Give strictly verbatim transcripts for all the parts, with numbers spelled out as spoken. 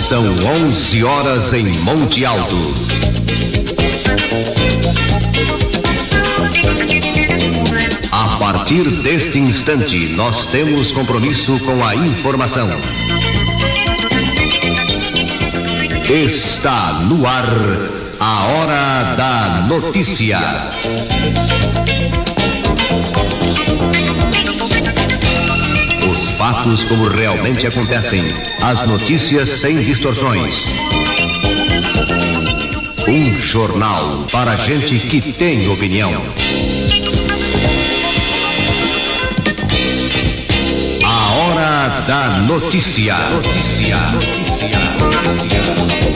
São onze horas em Monte Alto. A partir deste instante, nós temos compromisso com a informação. Está no ar a Hora da Notícia. Os fatos como realmente acontecem, as notícias sem distorções. Um jornal para gente que tem opinião. A Hora da Notícia. Notícia. Notícia. Notícia.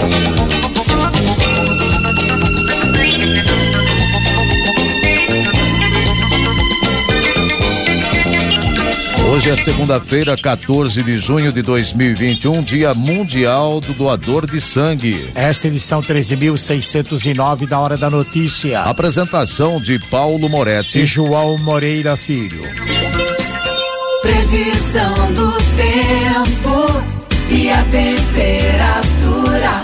Hoje é segunda-feira, quatorze de junho de dois mil e vinte e um, Dia Mundial do Doador de Sangue. Esta edição treze mil seiscentos e nove da Hora da Notícia. Apresentação de Paulo Moretti e João Moreira Filho. Previsão do tempo e a temperatura.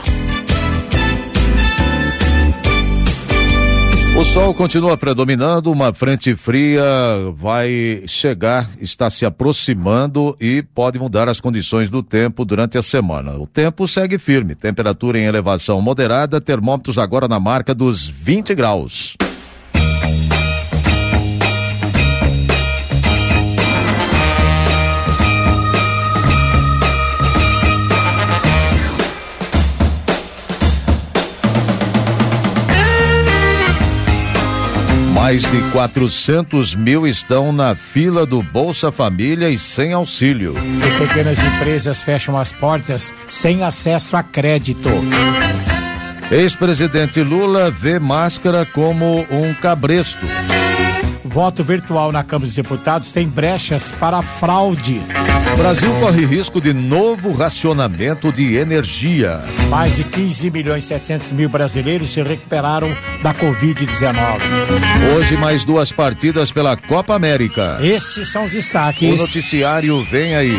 O sol continua predominando, uma frente fria vai chegar, está se aproximando e pode mudar as condições do tempo durante a semana. O tempo segue firme, temperatura em elevação moderada, termômetros agora na marca dos vinte graus. Mais de quatrocentos mil estão na fila do Bolsa Família e sem auxílio. E pequenas empresas fecham as portas sem acesso a crédito. Ex-presidente Lula vê máscara como um cabresto. Voto virtual na Câmara dos Deputados tem brechas para fraude. O Brasil corre risco de novo racionamento de energia. Mais de quinze milhões e setecentos mil brasileiros se recuperaram da covid dezenove. Hoje mais duas partidas pela Copa América. Esses são os destaques. O noticiário vem aí.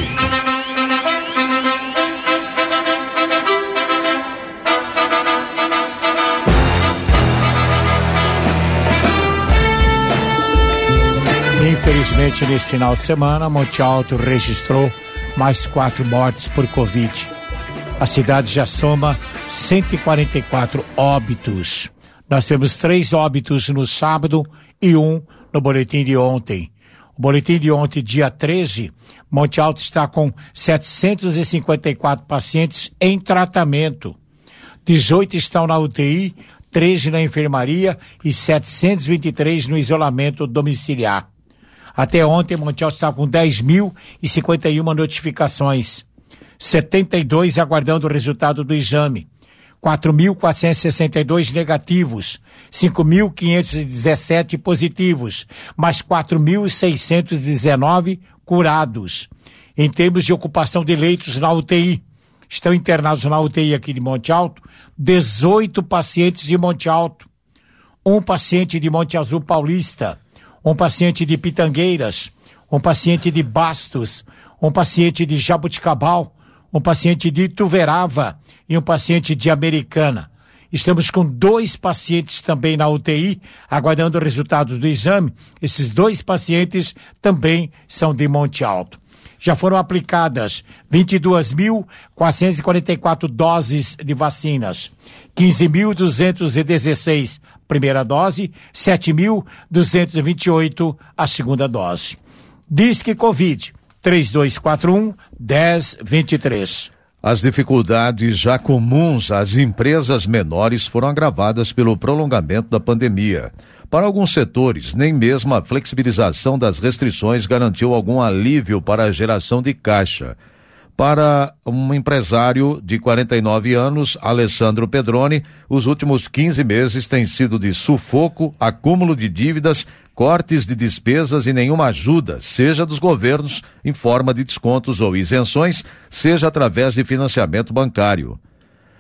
Infelizmente, nesse final de semana, Monte Alto registrou mais quatro mortes por Covid. A cidade já soma cento e quarenta e quatro óbitos. Nós temos três óbitos no sábado e um no boletim de ontem. O boletim de ontem, dia treze, Monte Alto está com setecentos e cinquenta e quatro pacientes em tratamento. dezoito estão na U T I, treze na enfermaria e setecentos e vinte e três no isolamento domiciliar. Até ontem, Monte Alto estava com dez mil e cinquenta e uma notificações, setenta e dois aguardando o resultado do exame, quatro mil quatrocentos e sessenta e dois negativos, cinco mil quinhentos e dezessete positivos, mais quatro mil seiscentos e dezenove curados. Em termos de ocupação de leitos na U T I, estão internados na U T I aqui de Monte Alto, dezoito pacientes de Monte Alto, um paciente de Monte Azul Paulista, um paciente de Pitangueiras, um paciente de Bastos, um paciente de Jabuticabal, um paciente de Ituverava e um paciente de Americana. Estamos com dois pacientes também na U T I, aguardando os resultados do exame. Esses dois pacientes também são de Monte Alto. Já foram aplicadas vinte e duas mil quatrocentos e quarenta e quatro doses de vacinas, quinze mil duzentos e dezesseis primeira dose, sete mil duzentos e vinte e oito a segunda dose. Disque Covid, três dois quatro um, um zero dois três. As dificuldades já comuns às empresas menores foram agravadas pelo prolongamento da pandemia. Para alguns setores, nem mesmo a flexibilização das restrições garantiu algum alívio para a geração de caixa. Para um empresário de quarenta e nove anos, Alessandro Pedroni, os últimos quinze meses têm sido de sufoco, acúmulo de dívidas, cortes de despesas e nenhuma ajuda, seja dos governos em forma de descontos ou isenções, seja através de financiamento bancário.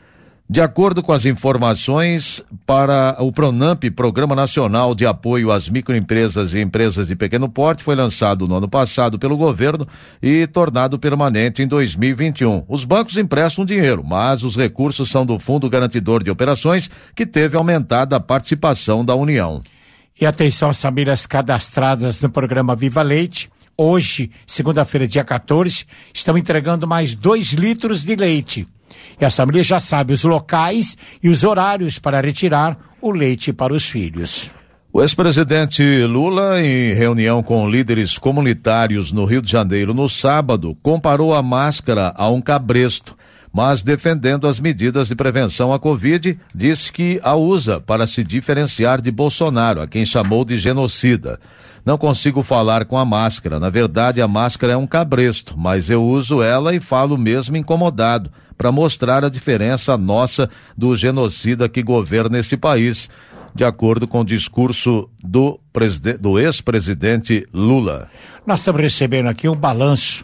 De acordo com as informações, para o Pronamp, Programa Nacional de Apoio às Microempresas e Empresas de Pequeno Porte, foi lançado no ano passado pelo governo e tornado permanente em dois mil e vinte e um. Os bancos emprestam dinheiro, mas os recursos são do Fundo Garantidor de Operações, que teve aumentada a participação da União. E atenção às famílias cadastradas no programa Viva Leite. Hoje, segunda-feira, dia quatorze, estão entregando mais dois litros de leite. E a família já sabe os locais e os horários para retirar o leite para os filhos. O ex-presidente Lula, em reunião com líderes comunitários no Rio de Janeiro no sábado, comparou a máscara a um cabresto, mas defendendo as medidas de prevenção à Covid, disse que a usa para se diferenciar de Bolsonaro, a quem chamou de genocida. Não consigo falar com a máscara. Na verdade, a máscara é um cabresto, mas eu uso ela e falo mesmo incomodado, para mostrar a diferença nossa do genocida que governa esse país, de acordo com o discurso do, do ex-presidente Lula. Nós estamos recebendo aqui um balanço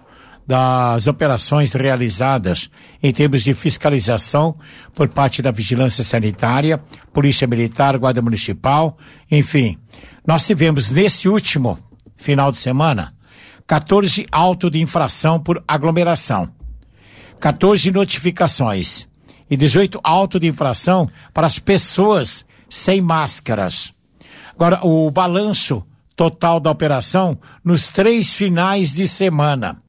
das operações realizadas em termos de fiscalização por parte da Vigilância Sanitária, Polícia Militar, Guarda Municipal, enfim. Nós tivemos nesse último final de semana quatorze autos de infração por aglomeração, quatorze notificações e dezoito autos de infração para as pessoas sem máscaras. Agora, o balanço total da operação nos três finais de semana.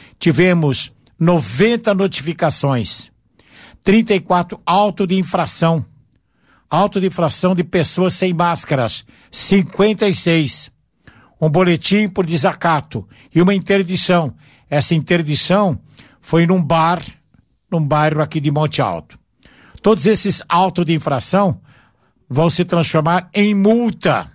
Tivemos noventa notificações, trinta e quatro autos de infração, auto de infração de pessoas sem máscaras, cinquenta e seis. Um boletim por desacato e uma interdição. Essa interdição foi num bar, num bairro aqui de Monte Alto. Todos esses autos de infração vão se transformar em multa.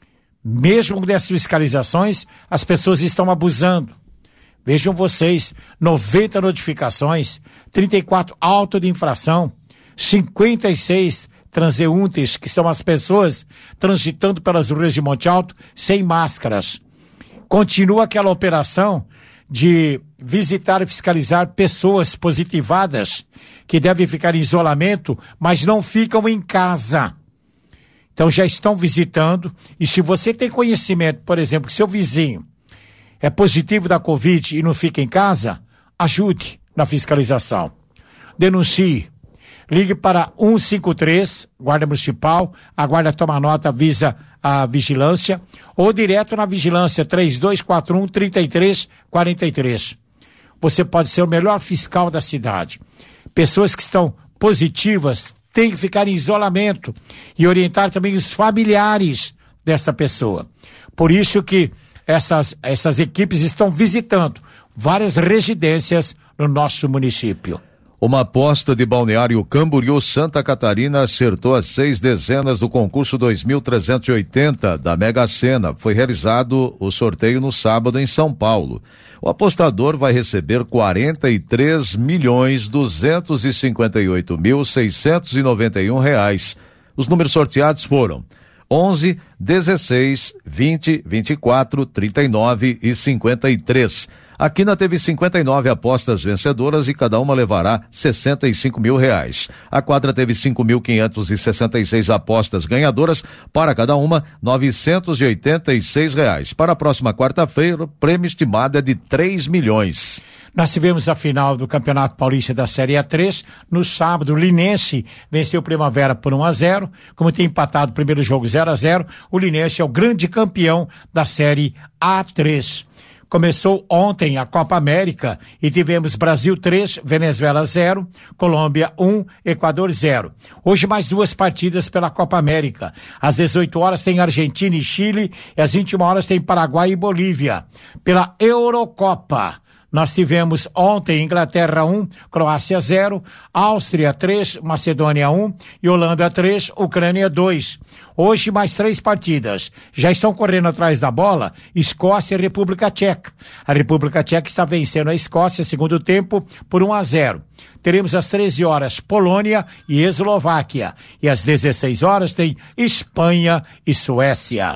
Mesmo dessas fiscalizações, as pessoas estão abusando. Vejam vocês, noventa notificações, trinta e quatro autos de infração, cinquenta e seis transeuntes, que são as pessoas transitando pelas ruas de Monte Alto sem máscaras. Continua aquela operação de visitar e fiscalizar pessoas positivadas que devem ficar em isolamento, mas não ficam em casa. Então já estão visitando, e se você tem conhecimento, por exemplo, que seu vizinho é positivo da Covid e não fica em casa, ajude na fiscalização. Denuncie. Ligue para um cinco três, Guarda Municipal, a Guarda toma nota, avisa a vigilância, ou direto na vigilância três dois quatro um, três três quatro três. Você pode ser o melhor fiscal da cidade. Pessoas que estão positivas têm que ficar em isolamento e orientar também os familiares dessa pessoa. Por isso que essas, essas equipes estão visitando várias residências no nosso município. Uma aposta de Balneário Camboriú, Santa Catarina, acertou as seis dezenas do concurso dois mil trezentos e oitenta da Mega Sena. Foi realizado o sorteio no sábado em São Paulo. O apostador vai receber quarenta e três milhões duzentos e cinquenta e oito mil seiscentos e noventa e um reais. Os números sorteados foram onze, dezesseis, vinte, vinte e quatro, trinta e nove e cinquenta e três. A Quina teve cinquenta e nove apostas vencedoras e cada uma levará sessenta e cinco mil reais. A Quadra teve cinco mil quinhentos e sessenta e seis apostas ganhadoras, para cada uma novecentos e oitenta e seis reais. Para a próxima quarta-feira, o prêmio estimado é de três milhões. Nós tivemos a final do Campeonato Paulista da Série A três. No sábado, o Linense venceu o Primavera por um a zero. Como tem empatado o primeiro jogo zero a zero, o Linense é o grande campeão da Série A três. Começou ontem a Copa América e tivemos Brasil três, Venezuela zero, Colômbia um, Equador zero. Hoje mais duas partidas pela Copa América. Às dezoito horas tem Argentina e Chile e às vinte e uma horas tem Paraguai e Bolívia. Pela Eurocopa, nós tivemos ontem Inglaterra um, Croácia zero, Áustria três, Macedônia um e Holanda três, Ucrânia dois. Hoje mais três partidas. Já estão correndo atrás da bola Escócia e República Tcheca. A República Tcheca está vencendo a Escócia, segundo tempo, por um a zero. Teremos às treze horas Polônia e Eslováquia. E às dezesseis horas tem Espanha e Suécia.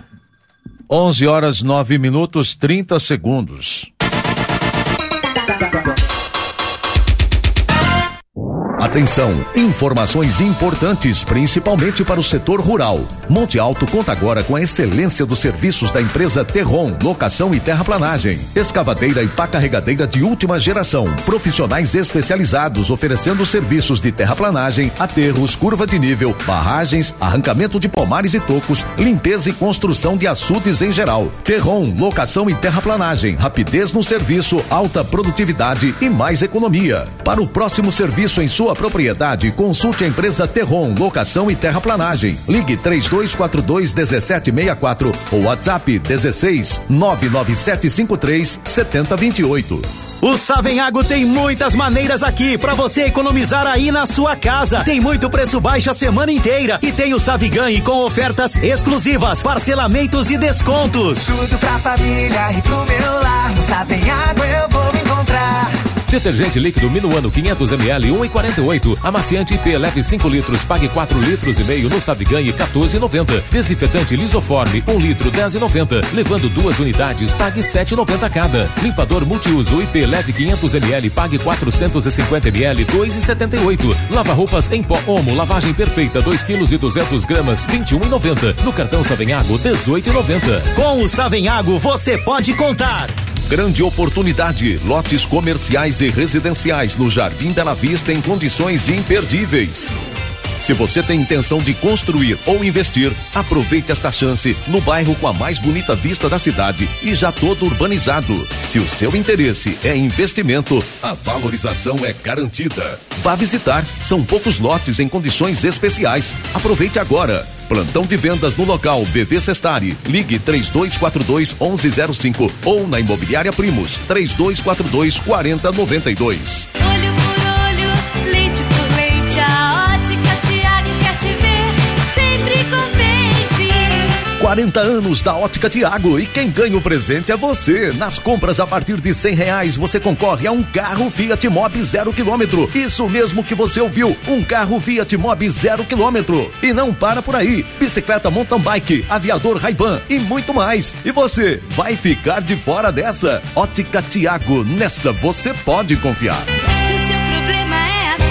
onze horas nove minutos trinta segundos. Atenção, informações importantes, principalmente para o setor rural. Monte Alto conta agora com a excelência dos serviços da empresa Terron, locação e terraplanagem. Escavadeira e pá carregadeira de última geração. Profissionais especializados oferecendo serviços de terraplanagem, aterros, curva de nível, barragens, arrancamento de pomares e tocos, limpeza e construção de açudes em geral. Terron, locação e terraplanagem. Rapidez no serviço, alta produtividade e mais economia. Para o próximo serviço em sua propriedade, consulte a empresa Terron, locação e terraplanagem. Ligue três dois quatro dois um sete seis quatro ou WhatsApp dezesseis nove nove sete cinco três sete zero dois oito. O Savenhago tem muitas maneiras aqui para você economizar aí na sua casa. Tem muito preço baixo a semana inteira e tem o Saviganhe com ofertas exclusivas, parcelamentos e descontos. Tudo pra família e pro meu lar. No Savenhago eu vou me encontrar. Detergente líquido Minuano quinhentos mililitros, um real e quarenta e oito. Amaciante I P leve cinco litros, pague quatro litros e meio no Saviganhe, quatorze reais e noventa centavos. Desinfetante Lisoforme, um litro, dez reais e noventa centavos. Levando duas unidades, pague sete reais e noventa centavos cada. Limpador multiuso I P leve quinhentos mililitros, pague quatrocentos e cinquenta mililitros, dois reais e setenta e oito centavos. Lava roupas em pó Omo, lavagem perfeita, dois quilos e duzentas gramas, vinte e um reais e noventa centavos. No cartão Savenhago, dezoito reais e noventa centavos. Com o Savenhago você pode contar. Grande oportunidade, lotes comerciais e residenciais no Jardim Bela Vista em condições imperdíveis. Se você tem intenção de construir ou investir, aproveite esta chance no bairro com a mais bonita vista da cidade e já todo urbanizado. Se o seu interesse é investimento, a valorização é garantida. Vá visitar, são poucos lotes em condições especiais. Aproveite agora. Plantão de vendas no local B V Sestari. Ligue três dois quatro dois, onze zero cinco ou na Imobiliária Primos três dois quatro dois, quatro zero nove dois. Olho por olho, leite por leite, a Ótica Tiago quer te ver sempre contente. quarenta anos da Ótica Tiago e quem ganha o presente é você. Nas compras a partir de cem reais você concorre a um carro Fiat Mobi zero quilômetro. Isso mesmo que você ouviu, um carro Fiat Mobi zero quilômetro. E não para por aí, bicicleta mountain bike, aviador Ray-Ban e muito mais. E você vai ficar de fora dessa? Ótica Tiago, nessa você pode confiar. Se o seu problema é a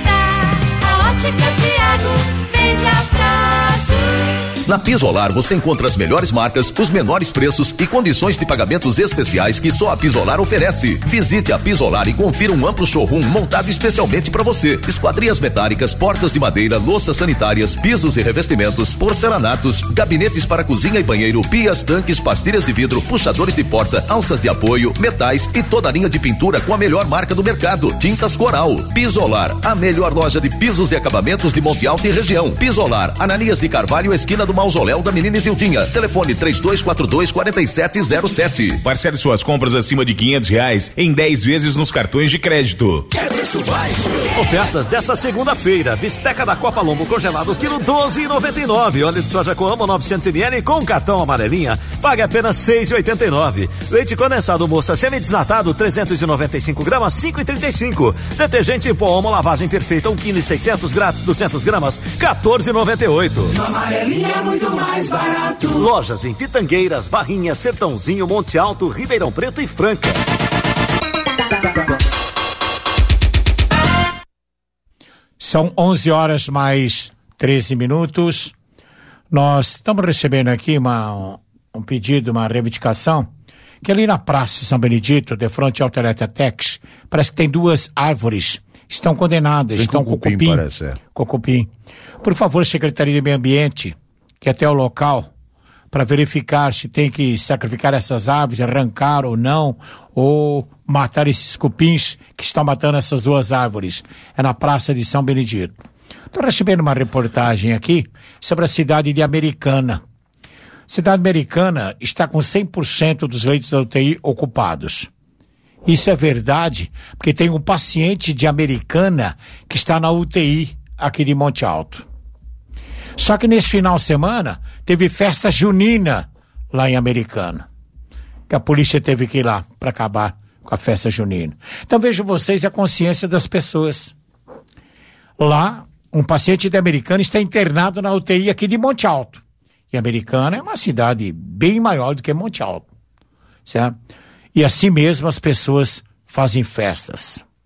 vista, a Ótica Tiago vende a prazo. Na Pisolar você encontra as melhores marcas, os menores preços e condições de pagamentos especiais que só a Pisolar oferece. Visite a Pisolar e confira um amplo showroom montado especialmente para você. Esquadrias metálicas, portas de madeira, louças sanitárias, pisos e revestimentos, porcelanatos, gabinetes para cozinha e banheiro, pias, tanques, pastilhas de vidro, puxadores de porta, alças de apoio, metais e toda a linha de pintura com a melhor marca do mercado. Tintas Coral. Pisolar, a melhor loja de pisos e acabamentos de Monte Alto e região. Pisolar, Ananias de Carvalho, esquina do Mausoléu da Menina Isildinha. Telefone três dois quatro dois, quatro sete zero sete. Parcele suas compras acima de quinhentos reais em dez vezes nos cartões de crédito. Ofertas dessa segunda-feira. Bisteca da Copa Lombo congelado, quilo doze reais e noventa e nove centavos. Óleo de soja Coamo novecentos mililitros com cartão amarelinha, paga apenas seis reais e oitenta e nove centavos. Leite condensado moça semi-desnatado, trezentos e noventa e cinco gramas, cinco reais e trinta e cinco centavos. Detergente em pó Omo, lavagem perfeita, um quilo e seiscentos gramas, duzentas gramas, quatorze reais e noventa e oito centavos. Amarelinha é muito mais barato. Lojas em Pitangueiras, Barrinha, Sertãozinho, Monte Alto, Ribeirão Preto e Franca. São onze horas mais treze minutos. Nós estamos recebendo aqui uma, um pedido, uma reivindicação, que ali na Praça São Benedito, de frente ao Teletetex, parece que tem duas árvores, estão condenadas, Tem estão com cupim, cupim. parece, é. Com cupim. Por favor, Secretaria de Meio Ambiente, que até o local, para verificar se tem que sacrificar essas árvores, arrancar ou não, ou matar esses cupins que estão matando essas duas árvores. É na Praça de São Benedito. Estou recebendo uma reportagem aqui sobre a cidade de Americana. Cidade Americana está com cem por cento dos leitos da U T I ocupados. Isso é verdade, porque tem um paciente de Americana que está na U T I aqui de Monte Alto. Só que nesse final de semana teve festa junina lá em Americana, que a polícia teve que ir lá para acabar com a festa junina. Então vejam vocês a consciência das pessoas. Lá, um paciente de Americana está internado na U T I aqui de Monte Alto. E Americana é uma cidade bem maior do que Monte Alto, certo? E assim mesmo as pessoas fazem festas.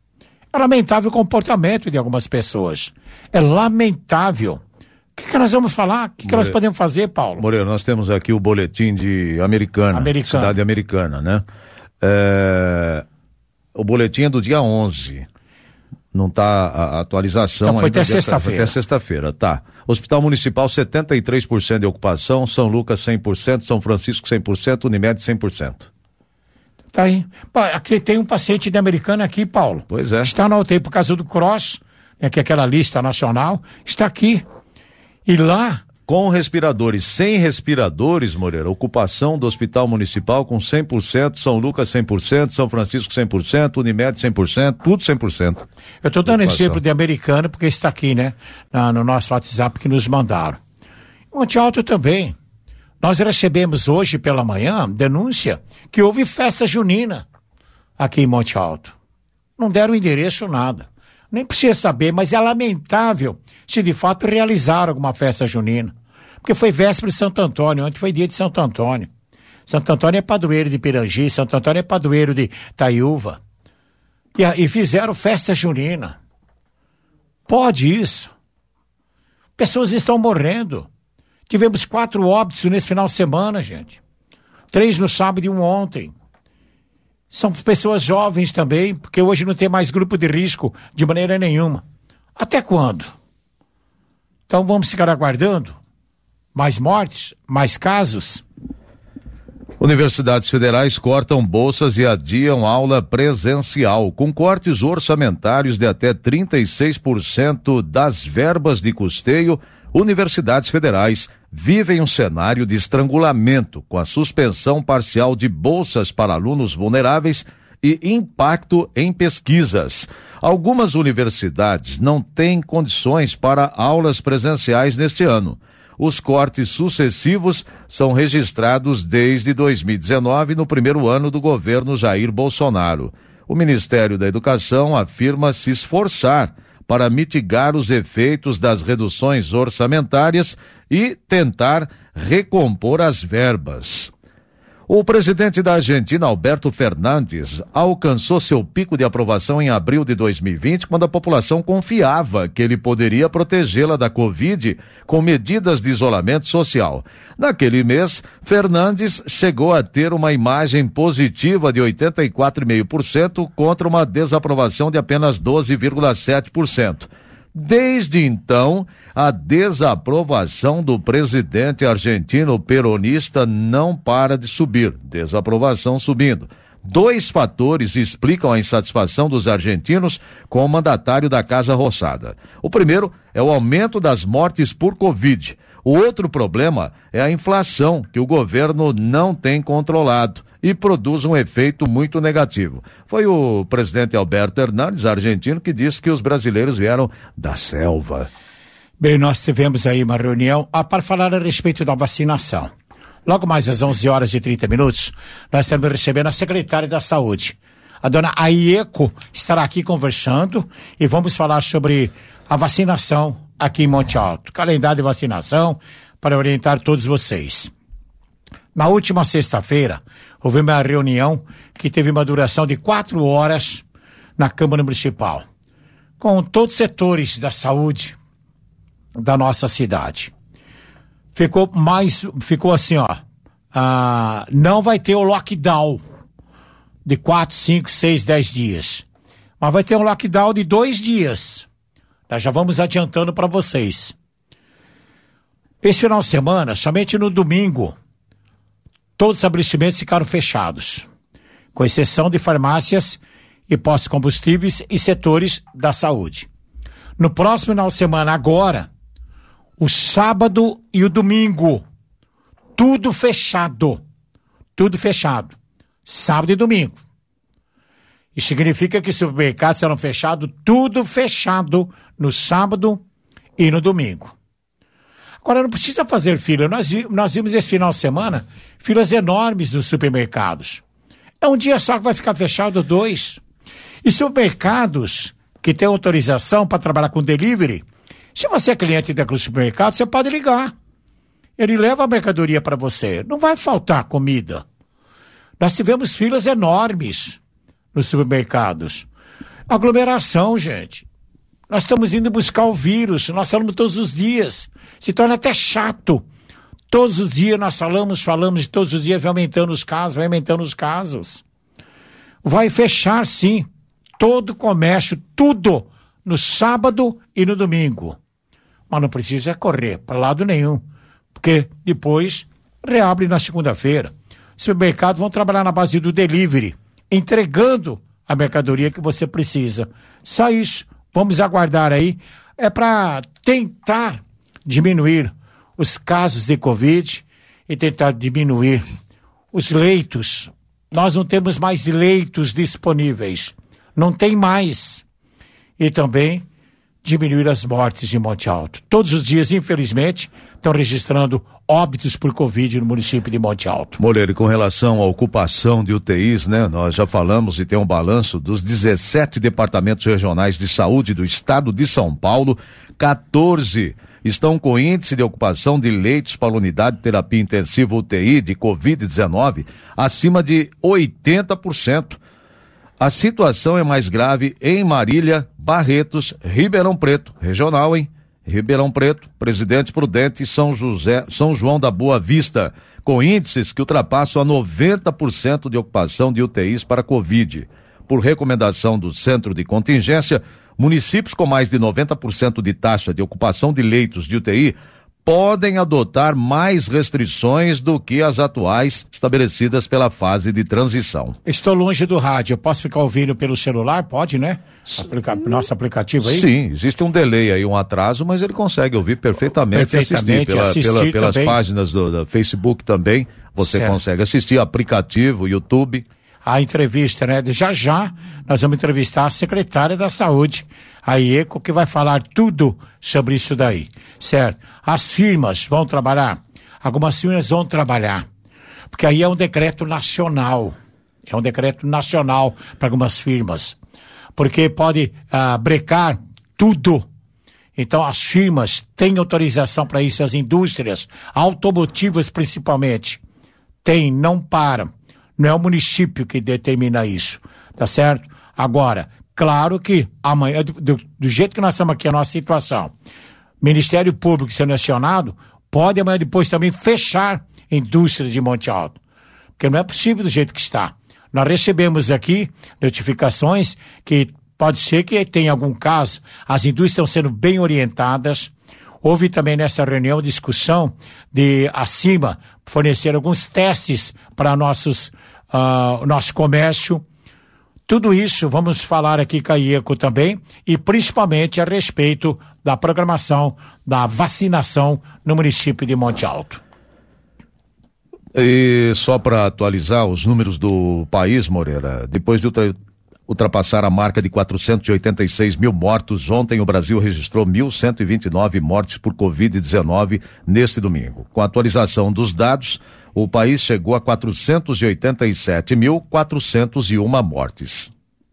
É lamentável o comportamento de algumas pessoas. É lamentável. O que, que nós vamos falar? O que, que nós podemos fazer, Paulo? Moreira, nós temos aqui o boletim de Americana, Americana. cidade americana, né? É... O boletim é do dia onze. Não está a atualização. Então foi ainda até sexta-feira. Até sexta-feira, tá. Hospital Municipal, setenta e três por cento de ocupação, São Lucas cem por cento, São Francisco cem por cento, Unimed cem por cento. Tá aí. Aqui tem um paciente de Americana aqui, Paulo. Pois é. Está na U T I por causa do Cross, né, que é aquela lista nacional, está aqui. E lá... Com respiradores, sem respiradores, Moreira, ocupação do Hospital Municipal com cem por cento, São Lucas cem por cento, São Francisco cem por cento, Unimed cem por cento, tudo cem por cento. Eu estou dando exemplo de Americana porque está aqui, né, na, no nosso WhatsApp que nos mandaram. Monte Alto também. Nós recebemos hoje pela manhã denúncia que houve festa junina aqui em Monte Alto. Não deram endereço, nada. Nem precisa saber, mas é lamentável se de fato realizaram alguma festa junina. Porque foi véspera de Santo Antônio, ontem foi dia de Santo Antônio. Santo Antônio é padroeiro de Pirangi, Santo Antônio é padroeiro de Taiúva. E, e fizeram festa junina. Pode isso? Pessoas estão morrendo. Tivemos quatro óbitos nesse final de semana, gente. Três no sábado e um ontem. São pessoas jovens também, porque hoje não tem mais grupo de risco de maneira nenhuma. Até quando? Então vamos ficar aguardando? Mais mortes? Mais casos? Universidades federais cortam bolsas e adiam aula presencial, com cortes orçamentários de até trinta e seis por cento das verbas de custeio. Universidades federais vivem um cenário de estrangulamento com a suspensão parcial de bolsas para alunos vulneráveis e impacto em pesquisas. Algumas universidades não têm condições para aulas presenciais neste ano. Os cortes sucessivos são registrados desde dois mil e dezenove, no primeiro ano do governo Jair Bolsonaro. O Ministério da Educação afirma se esforçar para mitigar os efeitos das reduções orçamentárias e tentar recompor as verbas. O presidente da Argentina, Alberto Fernandes, alcançou seu pico de aprovação em abril de dois mil e vinte, quando a população confiava que ele poderia protegê-la da Covid com medidas de isolamento social. Naquele mês, Fernandes chegou a ter uma imagem positiva de oitenta e quatro vírgula cinco por cento contra uma desaprovação de apenas doze vírgula sete por cento. Desde então, a desaprovação do presidente argentino peronista não para de subir, desaprovação subindo. Dois fatores explicam a insatisfação dos argentinos com o mandatário da Casa Rosada. O primeiro é o aumento das mortes por Covid. O outro problema é a inflação, que o governo não tem controlado e produz um efeito muito negativo. Foi o presidente Alberto Fernandes, argentino, que disse que os brasileiros vieram da selva. Bem, nós tivemos aí uma reunião ah, para falar a respeito da vacinação. Logo mais às onze horas e trinta minutos, nós estamos recebendo a secretária da Saúde. A dona Aieco estará aqui conversando e vamos falar sobre a vacinação aqui em Monte Alto. Calendário de vacinação para orientar todos vocês. Na última sexta-feira, houve uma reunião que teve uma duração de quatro horas na Câmara Municipal, com todos os setores da saúde da nossa cidade. Ficou mais, ficou assim, ó, ah, não vai ter o lockdown de quatro, cinco, seis, dez dias, mas vai ter um lockdown de dois dias. Nós já vamos adiantando para vocês. Esse final de semana, somente no domingo, todos os estabelecimentos ficaram fechados, com exceção de farmácias e postos de combustíveis e setores da saúde. No próximo final de semana, agora, o sábado e o domingo, tudo fechado. Tudo fechado. Sábado e domingo. Isso significa que os supermercados serão fechados, tudo fechado no sábado e no domingo. Agora, não precisa fazer fila. Nós, nós vimos esse final de semana filas enormes nos supermercados. É um dia só que vai ficar fechado, dois. E supermercados que têm autorização para trabalhar com delivery, se você é cliente daquele supermercado, você pode ligar. Ele leva a mercadoria para você. Não vai faltar comida. Nós tivemos filas enormes nos supermercados. Aglomeração, gente. Nós estamos indo buscar o vírus, nós falamos todos os dias. Se torna até chato. Todos os dias nós falamos, falamos, e todos os dias vai aumentando os casos, vai aumentando os casos. Vai fechar, sim, todo o comércio, tudo, no sábado e no domingo. Mas não precisa correr para lado nenhum, porque depois reabre na segunda-feira. Os supermercados vão trabalhar na base do delivery, entregando a mercadoria que você precisa. Só isso. Vamos aguardar aí. É para tentar diminuir os casos de Covid e tentar diminuir os leitos. Nós não temos mais leitos disponíveis. Não tem mais. E também diminuir as mortes de Monte Alto. Todos os dias, infelizmente, estão registrando óbitos por Covid no município de Monte Alto. Moreira, com relação à ocupação de U T Is, né? Nós já falamos e tem um balanço dos dezessete departamentos regionais de saúde do estado de São Paulo, quatorze estão com índice de ocupação de leitos para unidade de terapia intensiva U T I de covid dezenove acima de oitenta por cento. A situação é mais grave em Marília, Barretos, Ribeirão Preto, regional, hein? Ribeirão Preto, Presidente Prudente e São José, São João da Boa Vista, com índices que ultrapassam a noventa por cento de ocupação de U T Is para Covid. Por recomendação do Centro de Contingência, municípios com mais de noventa por cento de taxa de ocupação de leitos de U T I podem adotar mais restrições do que as atuais estabelecidas pela fase de transição. Estou longe do rádio, eu posso ficar ouvindo pelo celular? Pode, né? Aplica... Nosso aplicativo aí? Sim, existe um delay aí, um atraso, mas ele consegue ouvir perfeitamente, perfeitamente assistir, pela, assistir pela, pelas também. páginas do, do Facebook também, você Certo. consegue assistir, aplicativo, YouTube. A entrevista, né? Já já nós vamos entrevistar a secretária da Saúde, a IECO, que vai falar tudo sobre isso daí, certo? As firmas vão trabalhar, algumas firmas vão trabalhar, porque aí é um decreto nacional, é um decreto nacional para algumas firmas, porque pode ah, brecar tudo. Então as firmas têm autorização para isso, as indústrias automotivas principalmente, tem, não param. Não é o município que determina isso, tá certo? Agora, claro que amanhã, do, do, do jeito que nós estamos aqui, a nossa situação, Ministério Público sendo acionado, pode amanhã depois também fechar indústrias de Monte Alto, porque não é possível do jeito que está. Nós recebemos aqui notificações que pode ser que tenha algum caso, as indústrias estão sendo bem orientadas. Houve também nessa reunião discussão de acima fornecer alguns testes para nossos uh, nosso comércio. Tudo isso vamos falar aqui com a IECO também e principalmente a respeito da programação da vacinação no município de Monte Alto. E só para atualizar os números do país, Moreira, depois de ultra, ultrapassar a marca de quatrocentos e oitenta e seis mil mortos, ontem o Brasil registrou mil cento e vinte e nove mortes por covid dezenove neste domingo. Com a atualização dos dados, o país chegou a quatrocentos e oitenta e sete mil quatrocentos e uma mortes.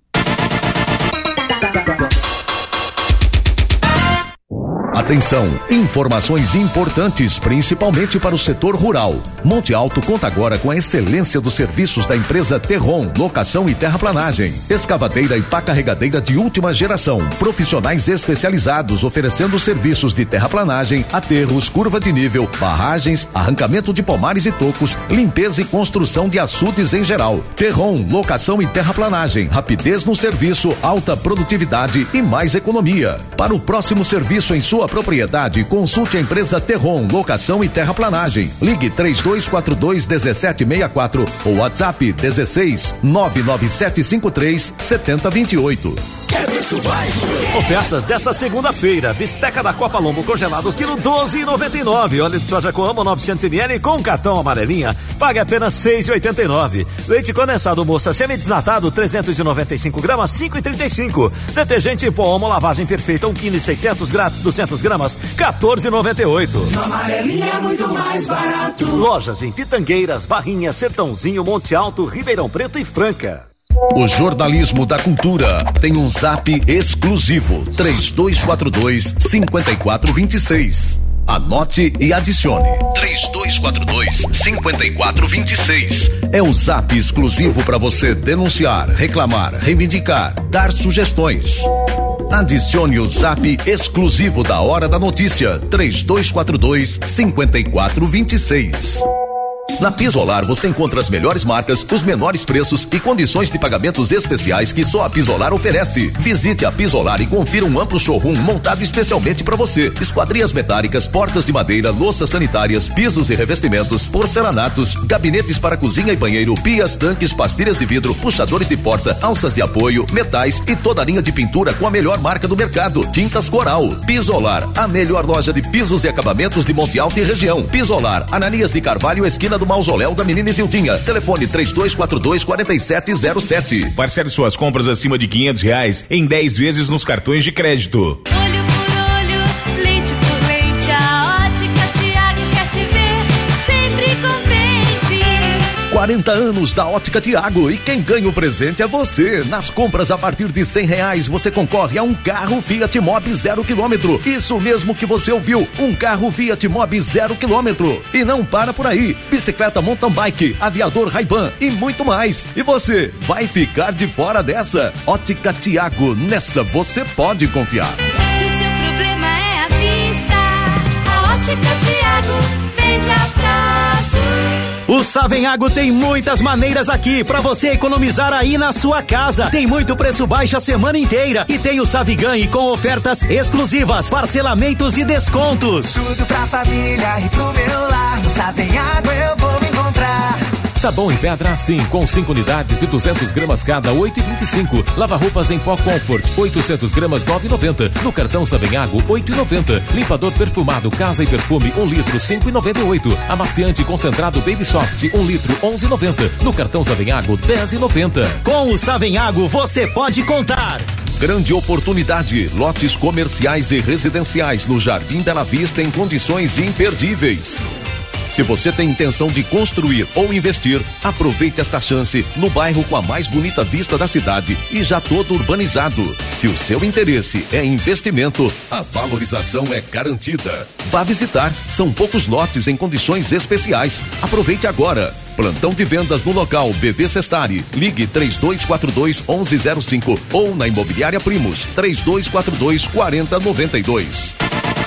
Atenção, informações importantes, principalmente para o setor rural. Monte Alto conta agora com a excelência dos serviços da empresa Terron, locação e terraplanagem, escavadeira e pá carregadeira de última geração, profissionais especializados oferecendo serviços de terraplanagem, aterros, curva de nível, barragens, arrancamento de pomares e tocos, limpeza e construção de açudes em geral. Terron, locação e terraplanagem, rapidez no serviço, alta produtividade e mais economia. Para o próximo serviço em sua propriedade, consulte a empresa Terron, locação e terraplanagem. Ligue três dois quatro dois, um sete seis quatro ou WhatsApp dezesseis, nove nove sete cinco três, sete zero dois oito. Ofertas dessa segunda-feira, bisteca da Copa Lombo congelado, quilo doze e noventa e nove. Óleo de soja Coamo novecentos mililitros com cartão amarelinha, pague apenas seis e oitenta e nove. Leite condensado moça semi-desnatado, trezentos e noventa e cinco gramas, cinco e trinta e cinco. Detergente em pó Omo lavagem perfeita, um quilo e seiscentos gramas, duzentos gramas, quatorze e noventa e oito. No amarelinha é muito mais barato. Lojas em Pitangueiras, Barrinha, Sertãozinho, Monte Alto, Ribeirão Preto e Franca. O jornalismo da cultura tem um zap exclusivo, três dois quatro dois, cinco quatro dois seis. Anote e adicione. três dois quatro dois, cinco quatro dois seis. É o zap exclusivo para você denunciar, reclamar, reivindicar, dar sugestões. Adicione o zap exclusivo da Hora da Notícia, três dois quatro dois, cinco quatro dois seis. Na Pisolar você encontra as melhores marcas, os menores preços e condições de pagamentos especiais que só a Pisolar oferece. Visite a Pisolar e confira um amplo showroom montado especialmente para você. Esquadrias metálicas, portas de madeira, louças sanitárias, pisos e revestimentos, porcelanatos, gabinetes para cozinha e banheiro, pias, tanques, pastilhas de vidro, puxadores de porta, alças de apoio, metais e toda a linha de pintura com a melhor marca do mercado. Tintas Coral. Pisolar, a melhor loja de pisos e acabamentos de Monte Alto e região. Pisolar, Ananias de Carvalho, esquina do Mausoléu da Menina Isildinha. Telefone três dois quatro dois, quatro sete zero sete. Parcele suas compras acima de quinhentos reais em dez vezes nos cartões de crédito. Olho por olho, leite por leite, a Ótica Tiago quer te ver sempre contente. quarenta anos da Ótica Tiago e quem ganha o presente é você. Nas compras a partir de cem reais você concorre a um carro Fiat Mobi zero quilômetro. Isso mesmo que você ouviu, um carro Fiat Mobi zero quilômetro. E não para por aí, bicicleta mountain bike, aviador Ray-Ban e muito mais. E você vai ficar de fora dessa? Ótica Tiago, nessa você pode confiar. Se o seu problema é a vista, a Ótica Tiago vende a prazo. O Savenhago tem muitas maneiras aqui pra você economizar aí na sua casa. Tem muito preço baixo a semana inteira e tem o Saviganhe com ofertas exclusivas, parcelamentos e descontos. Tudo pra família e pro meu lar. No Savenhago eu vou me encontrar. Sabão em pedra assim, com cinco unidades de duzentos gramas cada, oito e vinte e cinco. Lava-roupas em pó Comfort, oitocentos gramas, nove e noventa. No cartão Savenhago, oito e noventa. Limpador perfumado Casa e Perfume, um litro, cinco e noventa e oito. Amaciante concentrado Baby Soft, um litro, onze e noventa. No cartão Savenhago, dez e noventa. Com o Savenhago você pode contar. Grande oportunidade, lotes comerciais e residenciais no Jardim Bela Vista em condições imperdíveis. Se você tem intenção de construir ou investir, aproveite esta chance no bairro com a mais bonita vista da cidade e já todo urbanizado. Se o seu interesse é investimento, a valorização é garantida. Vá visitar, são poucos lotes em condições especiais. Aproveite agora. Plantão de vendas no local B V Sestari. Ligue três dois quatro dois, onze zero cinco ou na Imobiliária Primos três dois quatro dois, quatro zero nove dois.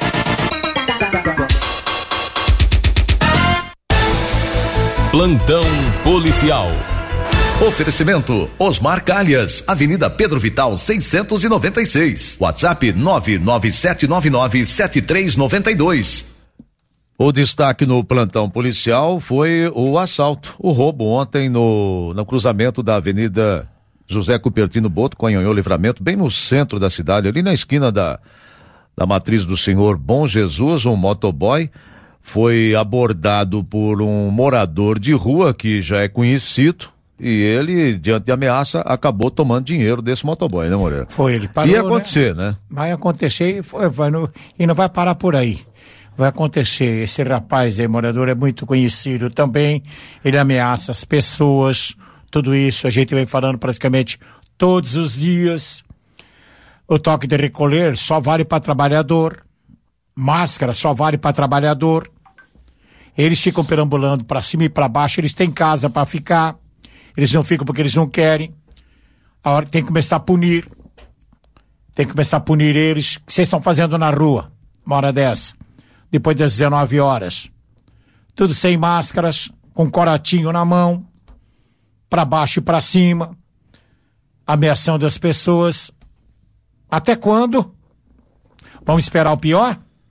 Plantão policial. Oferecimento Osmar Calhas, Avenida Pedro Vital seiscentos e noventa e seis. WhatsApp nove nove sete nove nove sete três nove dois. O destaque no plantão policial foi o assalto, o roubo ontem no, no cruzamento da Avenida José Cupertino Boto com Anhonhô Livramento, bem no centro da cidade, ali na esquina da, da matriz do Senhor Bom Jesus. Um motoboy foi abordado por um morador de rua que já é conhecido e ele, diante de ameaça, acabou tomando dinheiro desse motoboy, né, Moreira? Foi, ele parou, Ia acontecer, né? né? Vai acontecer e, foi, vai no, e não vai parar por aí. Vai acontecer. Esse rapaz aí, morador, é muito conhecido também. Ele ameaça as pessoas, tudo isso a gente vem falando praticamente todos os dias. O toque de recolher só vale para trabalhador. Máscara só vale para trabalhador. Eles ficam perambulando para cima e para baixo, eles têm casa para ficar, eles não ficam porque eles não querem. A hora tem que começar a punir, tem que começar a punir eles. O que vocês estão fazendo na rua, uma hora dessa, depois das dezenove horas? Tudo sem máscaras, com corotinho na mão, para baixo e para cima, ameaçando as pessoas. Até quando? Vamos esperar o pior?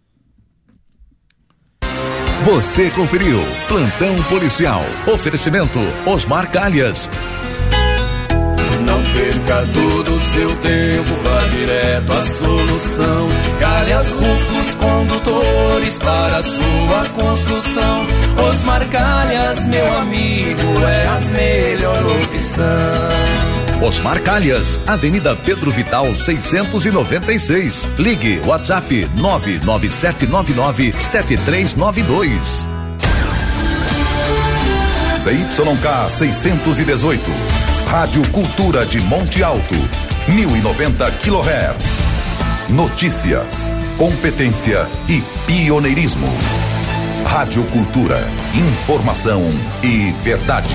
Você conferiu Plantão Policial. Oferecimento Osmar Calhas. Não perca todo o seu tempo, vá direto à solução. Calhas Rufos Condutores para a sua construção. Osmar Calhas, meu amigo, é a melhor opção. Osmar Calhas, Avenida Pedro Vital seiscentos e noventa e seis. Ligue WhatsApp nove nove sete nove nove sete três nove dois. C Y K seiscentos e dezoito. Rádio Cultura de Monte Alto, mil e noventa quilohertz. Notícias. competência e pioneirismo. Rádio Cultura, informação e verdade.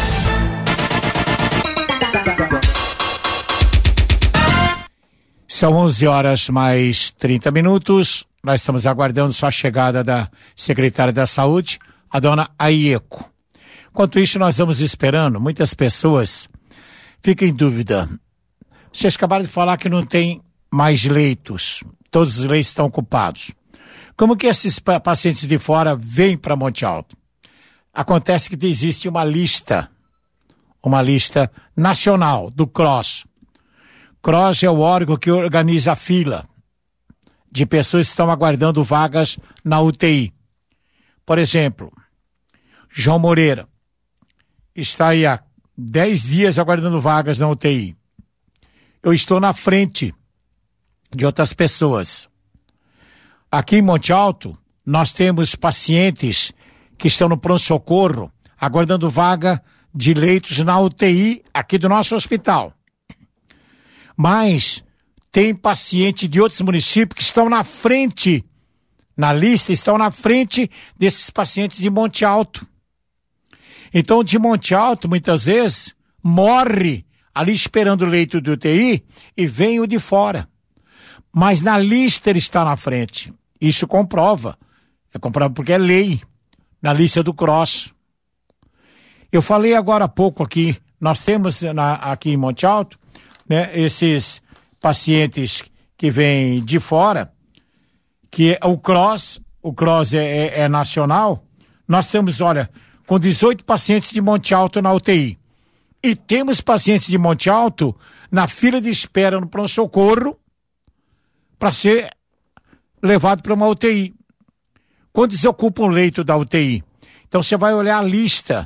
São onze horas mais trinta minutos. Nós estamos aguardando só a chegada da secretária da Saúde, a dona Aieco. Enquanto isso, nós vamos esperando. Muitas pessoas ficam em dúvida. Vocês acabaram de falar que não tem mais leitos. Todos os leitos estão ocupados. Como que esses pacientes de fora vêm para Monte Alto? Acontece que existe uma lista, uma lista nacional do C R O S. C R O S é o órgão que organiza a fila de pessoas que estão aguardando vagas na U T I. Por exemplo, João Moreira está aí há dez dias aguardando vagas na U T I. Eu estou na frente de outras pessoas. Aqui em Monte Alto, nós temos pacientes que estão no pronto-socorro aguardando vaga de leitos na U T I aqui do nosso hospital. Mas tem paciente de outros municípios que estão na frente, na lista, estão na frente desses pacientes de Monte Alto. Então, de Monte Alto, muitas vezes, morre ali esperando o leito de U T I e vem o de fora. Mas na lista ele está na frente. Isso comprova. É comprovado porque é lei. Na lista do C R O S. Eu falei agora há pouco aqui, nós temos na, aqui em Monte Alto, né, esses pacientes que vêm de fora, que é o C R O S, o C R O S é, é, é nacional. Nós temos, olha, com dezoito pacientes de Monte Alto na U T I. E temos pacientes de Monte Alto na fila de espera no pronto-socorro para ser levado para uma U T I. Quando desocupa um leito da U T I? Então você vai olhar a lista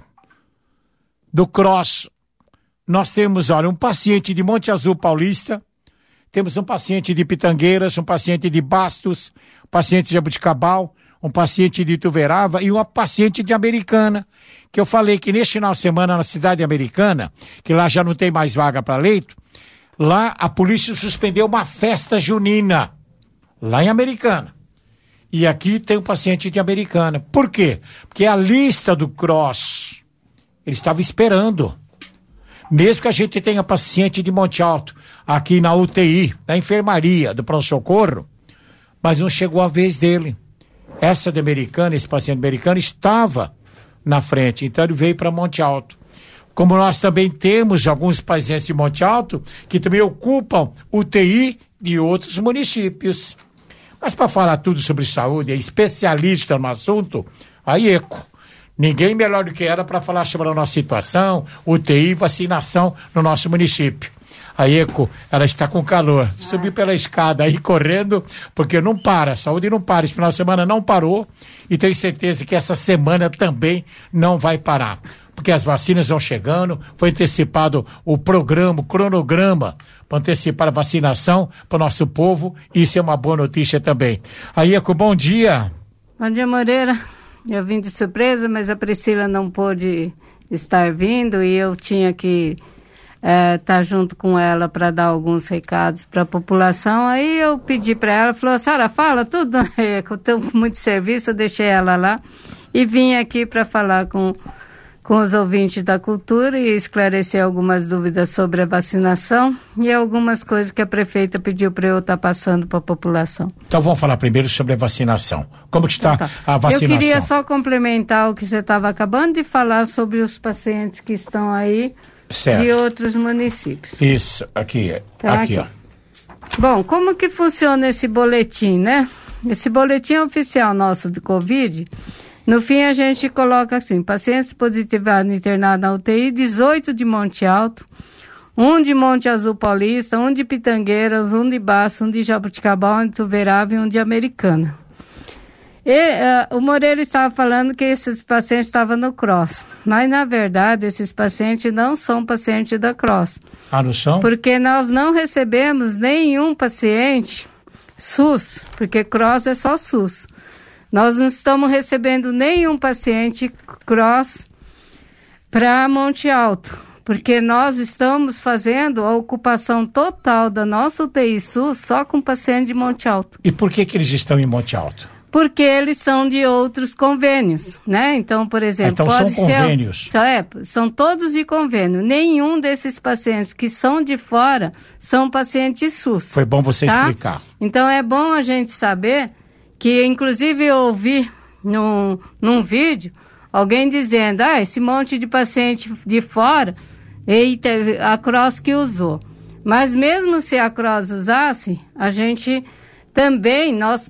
do C R O S. Nós temos, olha, um paciente de Monte Azul Paulista, temos um paciente de Pitangueiras, um paciente de Bastos, um paciente de Jabuticabal, um paciente de Ituverava e uma paciente de Americana, que eu falei que neste final de semana na cidade americana, que lá já não tem mais vaga para leito, lá a polícia suspendeu uma festa junina, lá em Americana. E aqui tem um paciente de Americana. Por quê? Porque a lista do C R O S, ele estava esperando. Mesmo que a gente tenha paciente de Monte Alto, aqui na U T I, na enfermaria do pronto-socorro, mas não chegou a vez dele. Essa de Americana, esse paciente americano, estava na frente, então ele veio para Monte Alto. Como nós também temos alguns pacientes de Monte Alto que também ocupam U T I de outros municípios. Mas para falar tudo sobre saúde, é especialista no assunto, a Aieco. Ninguém melhor do que ela para falar sobre a nossa situação, U T I, vacinação no nosso município. A Aieco, ela está com calor. Subiu pela escada aí correndo, porque não para, a saúde não para. Esse final de semana não parou e tenho certeza que essa semana também não vai parar. Porque as vacinas vão chegando, foi antecipado o programa, o cronograma para antecipar a vacinação para o nosso povo. Isso é uma boa notícia também. Aieco, bom dia. Bom dia, Moreira. Eu vim de surpresa, mas a Priscila não pôde estar vindo e eu tinha que estar é, tá junto com ela para dar alguns recados para a população. Aí eu pedi para ela, falou, Sara, fala tudo. Eu estou com muito serviço, eu deixei ela lá e vim aqui para falar com, com os ouvintes da cultura e esclarecer algumas dúvidas sobre a vacinação e algumas coisas que a prefeita pediu para eu estar tá passando para a população. Então vamos falar primeiro sobre a vacinação. Como que está então, tá. a vacinação? Eu queria só complementar o que você estava acabando de falar sobre os pacientes que estão aí certo. De outros municípios. Isso, aqui, tá aqui, aqui, ó. Bom, como que funciona esse boletim, né? Esse boletim oficial nosso de Covid, no fim a gente coloca assim, pacientes positivados internados na U T I, dezoito de Monte Alto, um de Monte Azul Paulista, um de Pitangueiras, um de Baço, um de Jabuticabal, um de Ituverava e um de Americana. E, uh, o Moreira estava falando que esses pacientes estavam no C R O S, mas na verdade esses pacientes não são pacientes da C R O S. Ah, não são? Porque nós não recebemos nenhum paciente SUS, porque C R O S é só SUS. Nós não estamos recebendo nenhum paciente C R O S para Monte Alto, Porque nós estamos fazendo a ocupação total da nossa U T I SUS só com paciente de Monte Alto. E por que que eles estão em Monte Alto? Porque eles são de outros convênios, né? Então, por exemplo, então pode são convênios. Ser, é, são todos de convênio. Nenhum desses pacientes que são de fora são pacientes SUS. Foi bom você tá? explicar. Então, é bom a gente saber que, inclusive, eu ouvi num, num vídeo alguém dizendo, ah, esse monte de paciente de fora, eita, a Cross que usou. Mas mesmo se a Cross usasse, a gente... Também, nós,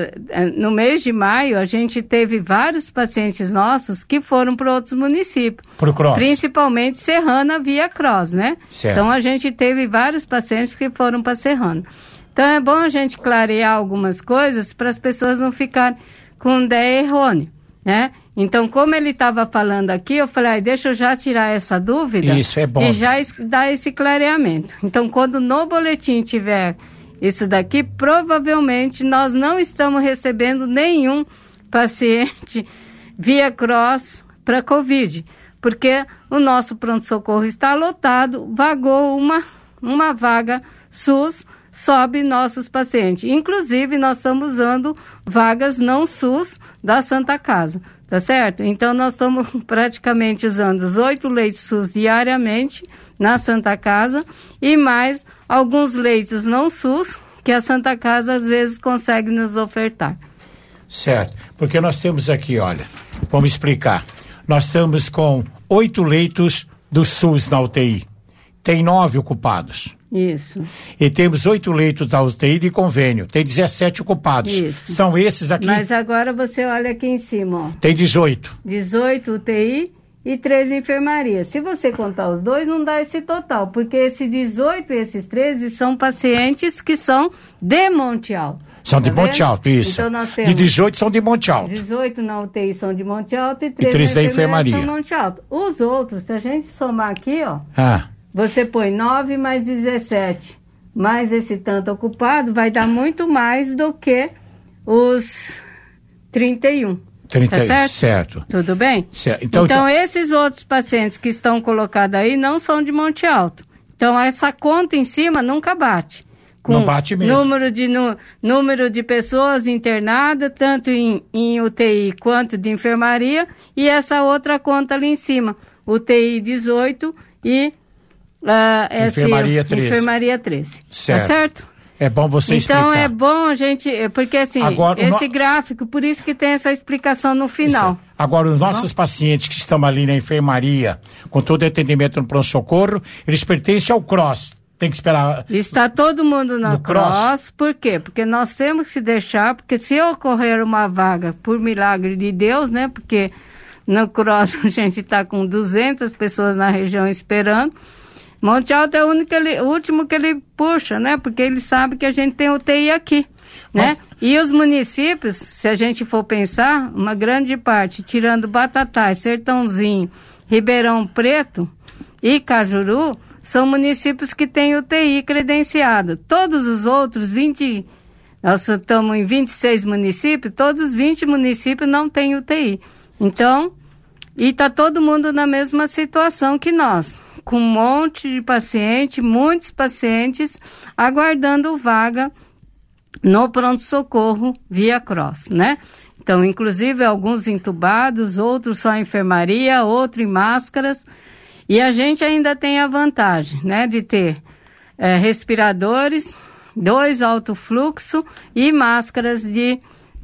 no mês de maio, a gente teve vários pacientes nossos que foram para outros municípios. Pro Cross. Principalmente Serrana via Cross, né? Certo. Então, a gente teve vários pacientes que foram para Serrana. Então, é bom a gente clarear algumas coisas para as pessoas não ficarem com ideia errônea, né? Então, como ele estava falando aqui, eu falei, ah, deixa eu já tirar essa dúvida. Isso, é bom. E já dar esse clareamento. Então, quando no boletim tiver... Isso daqui, provavelmente, nós não estamos recebendo nenhum paciente via Cross para Covid, porque o nosso pronto-socorro está lotado, vagou uma, uma vaga SUS, sobe nossos pacientes. Inclusive, nós estamos usando vagas não SUS da Santa Casa, tá certo? Então, nós estamos praticamente usando os oito leitos SUS diariamente na Santa Casa e mais alguns leitos não SUS que a Santa Casa às vezes consegue nos ofertar. Certo, porque nós temos aqui, olha, vamos explicar. Nós estamos com oito leitos do SUS na U T I. Tem nove ocupados. Isso. E temos oito leitos da U T I de convênio. Tem dezessete ocupados. Isso. São esses aqui? Mas agora você olha aqui em cima, ó. Tem dezoito. dezoito U T I e treze enfermarias. Se você contar os dois, não dá esse total, porque esses dezoito e esses treze são pacientes que são de Monte Alto. São tá de Monte vendo? Alto, isso. Então nós temos de dezoito são de Monte Alto. dezoito na U T I são de Monte Alto e treze treze da enfermaria são Monte Alto. Os outros, se a gente somar aqui, ó, ah. você põe nove mais dezessete, mais esse tanto ocupado, vai dar muito mais do que os trinta e um. trinta, tá certo? certo. Tudo bem? Certo. Então, então, então, esses outros pacientes que estão colocados aí não são de Monte Alto. Então, essa conta em cima nunca bate. Com não bate mesmo. Número de, nu, número de pessoas internadas, tanto em, em U T I quanto de enfermaria, e essa outra conta ali em cima. U T I dezoito e uh, enfermaria, esse, treze. enfermaria treze. Certo. Tá certo? É bom você então explicar. é bom a gente, porque assim, Agora, esse no... gráfico, por isso que tem essa explicação no final. Isso. Agora, os nossos Bom? pacientes que estão ali na enfermaria, com todo atendimento no pronto-socorro, eles pertencem ao Cross. Tem que esperar. Está todo mundo na no cross. cross. Por quê? Porque nós temos que deixar, porque se ocorrer uma vaga por milagre de Deus, né? Porque no cross a gente está com duzentas pessoas na região esperando. Monte Alto é o, único ele, o último que ele puxa, né? Porque ele sabe que a gente tem U T I aqui, né? Mas... E os municípios, se a gente for pensar, uma grande parte, tirando Batatais, Sertãozinho, Ribeirão Preto e Cajuru, são municípios que têm U T I credenciado. Todos os outros, vinte, nós estamos em vinte e seis municípios, todos os vinte municípios não têm U T I. Então, e está todo mundo na mesma situação que nós, com um monte de paciente, muitos pacientes aguardando vaga no pronto-socorro via Cross, né? Então, inclusive, alguns entubados, outros só em enfermaria, outro em máscaras. E a gente ainda tem a vantagem, né, de ter é, respiradores, dois alto fluxo e máscaras de,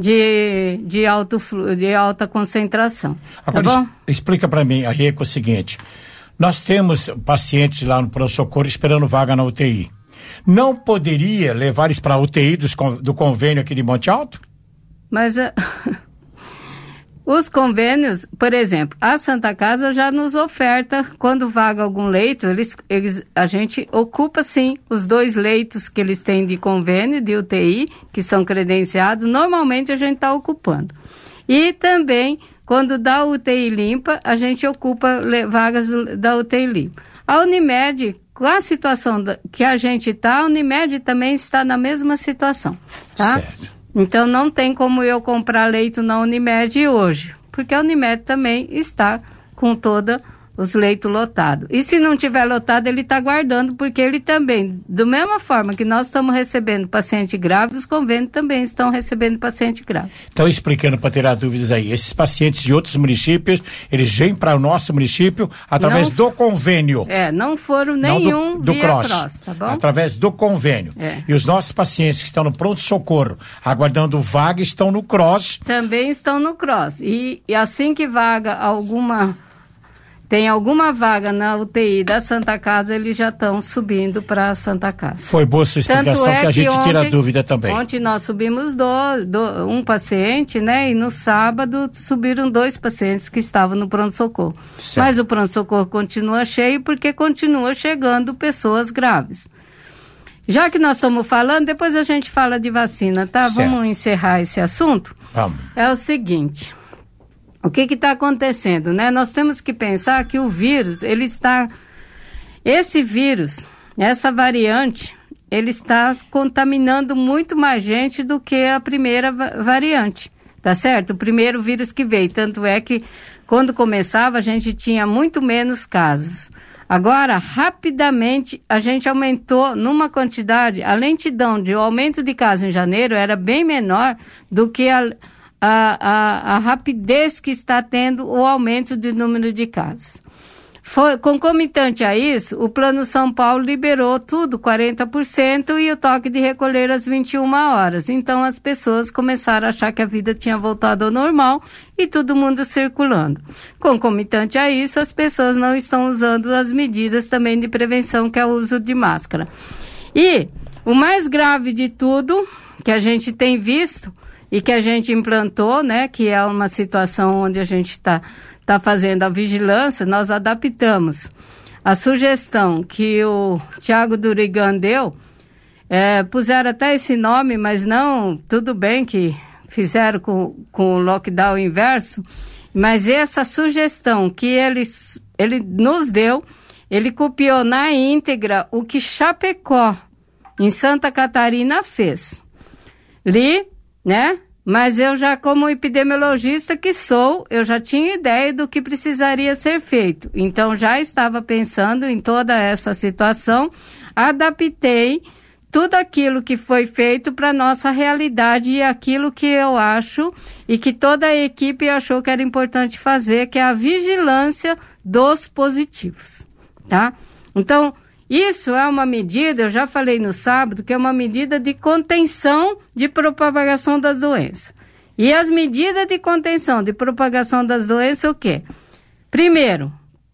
de, de, alto, de alta concentração. Agora, tá bom? Explica para mim, aí é o seguinte, nós temos pacientes lá no pronto-socorro esperando vaga na U T I. Não poderia levar eles para a U T I dos, do convênio aqui de Monte Alto? Mas... Uh... Os convênios, por exemplo, a Santa Casa já nos oferta, quando vaga algum leito, eles, eles, a gente ocupa sim os dois leitos que eles têm de convênio, de U T I, que são credenciados, normalmente a gente está ocupando. E também, quando dá U T I limpa, a gente ocupa le, vagas da U T I limpa. A Unimed, com a situação da, que a gente está, a Unimed também está na mesma situação, tá? Certo. Então, não tem como eu comprar leito na Unimed hoje, porque a Unimed também está com toda os leitos lotados. E se não tiver lotado, ele está guardando, porque ele também, da mesma forma que nós estamos recebendo paciente grave, os convênios também estão recebendo paciente grave. Então, explicando para tirar dúvidas aí, esses pacientes de outros municípios, eles vêm para o nosso município através não, do convênio. É, não foram nenhum não do, do via cross, cross, tá bom? Através do convênio. É. E os nossos pacientes que estão no pronto-socorro, aguardando vaga, estão no cross. Também estão no cross. E, e assim que vaga alguma... Tem alguma vaga na U T I da Santa Casa, eles já estão subindo para a Santa Casa. Foi boa essa explicação, é que a gente que tira ontem, dúvida também. Ontem nós subimos do, do, um paciente, né? E no sábado subiram dois pacientes que estavam no pronto-socorro. Mas o pronto-socorro continua cheio porque continua chegando pessoas graves. Já que nós estamos falando, depois a gente fala de vacina, tá? Certo. Vamos encerrar esse assunto? Vamos. É o seguinte... O que está acontecendo, né? Nós temos que pensar que o vírus, ele está... Esse vírus, essa variante, ele está contaminando muito mais gente do que a primeira variante, tá certo? O primeiro vírus que veio, tanto é que quando começava a gente tinha muito menos casos. Agora, rapidamente, a gente aumentou numa quantidade, a lentidão de o aumento de casos em janeiro era bem menor do que a... A, a, a rapidez que está tendo o aumento do número de casos. Foi, concomitante a isso, o Plano São Paulo liberou tudo, quarenta por cento, e o toque de recolher às vinte e uma horas. Então, as pessoas começaram a achar que a vida tinha voltado ao normal e todo mundo circulando. Concomitante a isso, as pessoas não estão usando as medidas também de prevenção, que é o uso de máscara. E o mais grave de tudo, que a gente tem visto, e que a gente implantou, né, que é uma situação onde a gente está tá fazendo a vigilância, nós adaptamos. A sugestão que o Tiago Durigan deu, é, puseram até esse nome, mas não, tudo bem que fizeram com, com o lockdown inverso, mas essa sugestão que ele, ele nos deu, ele copiou na íntegra o que Chapecó, em Santa Catarina, fez. Li, né? Mas eu já, como epidemiologista que sou, eu já tinha ideia do que precisaria ser feito. Então, já estava pensando em toda essa situação, adaptei tudo aquilo que foi feito para a nossa realidade e aquilo que eu acho e que toda a equipe achou que era importante fazer, que é a vigilância dos positivos, tá? Então, isso é uma medida, eu já falei no sábado, que é uma medida de contenção de propagação das doenças. E as medidas de contenção de propagação das doenças, o quê? Primeiro,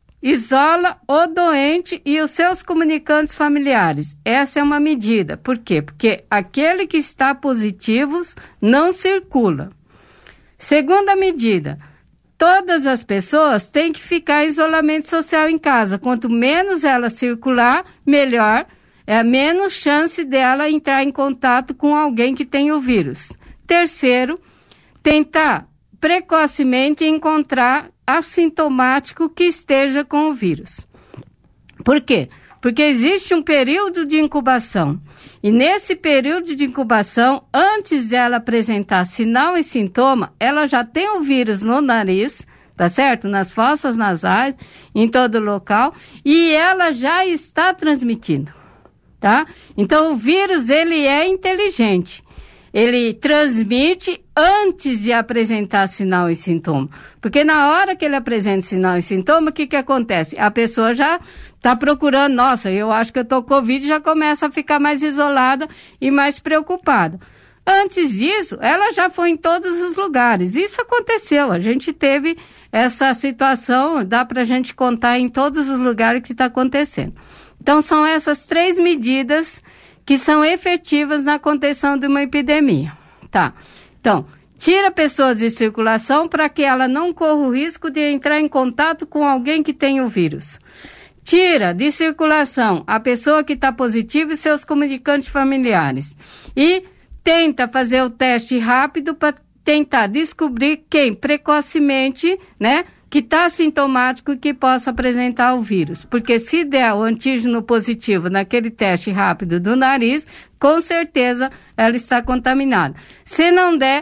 isola o doente e os seus comunicantes familiares. Essa é uma medida. Por quê? Porque aquele que está positivo não circula. Segunda medida, todas as pessoas têm que ficar em isolamento social em casa. Quanto menos ela circular, melhor. É menos chance dela entrar em contato com alguém que tem o vírus. Terceiro, tentar precocemente encontrar assintomático que esteja com o vírus. Por quê? Porque existe um período de incubação. E nesse período de incubação, antes dela apresentar sinal e sintoma, ela já tem o vírus no nariz, tá certo? Nas fossas nasais, em todo local, e ela já está transmitindo, tá? Então, o vírus, ele é inteligente. Ele transmite antes de apresentar sinal e sintoma. Porque na hora que ele apresenta sinal e sintoma, o que que acontece? A pessoa já está procurando, nossa, eu acho que eu estou com Covid, já começa a ficar mais isolada e mais preocupada. Antes disso, ela já foi em todos os lugares. Isso aconteceu, a gente teve essa situação, dá para a gente contar em todos os lugares que está acontecendo. Então, são essas três medidas que são efetivas na contenção de uma epidemia, tá? Então, tira pessoas de circulação para que ela não corra o risco de entrar em contato com alguém que tem o vírus. Tira de circulação a pessoa que está positiva e seus comunicantes familiares. E tenta fazer o teste rápido para tentar descobrir quem precocemente, né, que está sintomático e que possa apresentar o vírus. Porque se der o antígeno positivo naquele teste rápido do nariz, com certeza ela está contaminada. Se não der,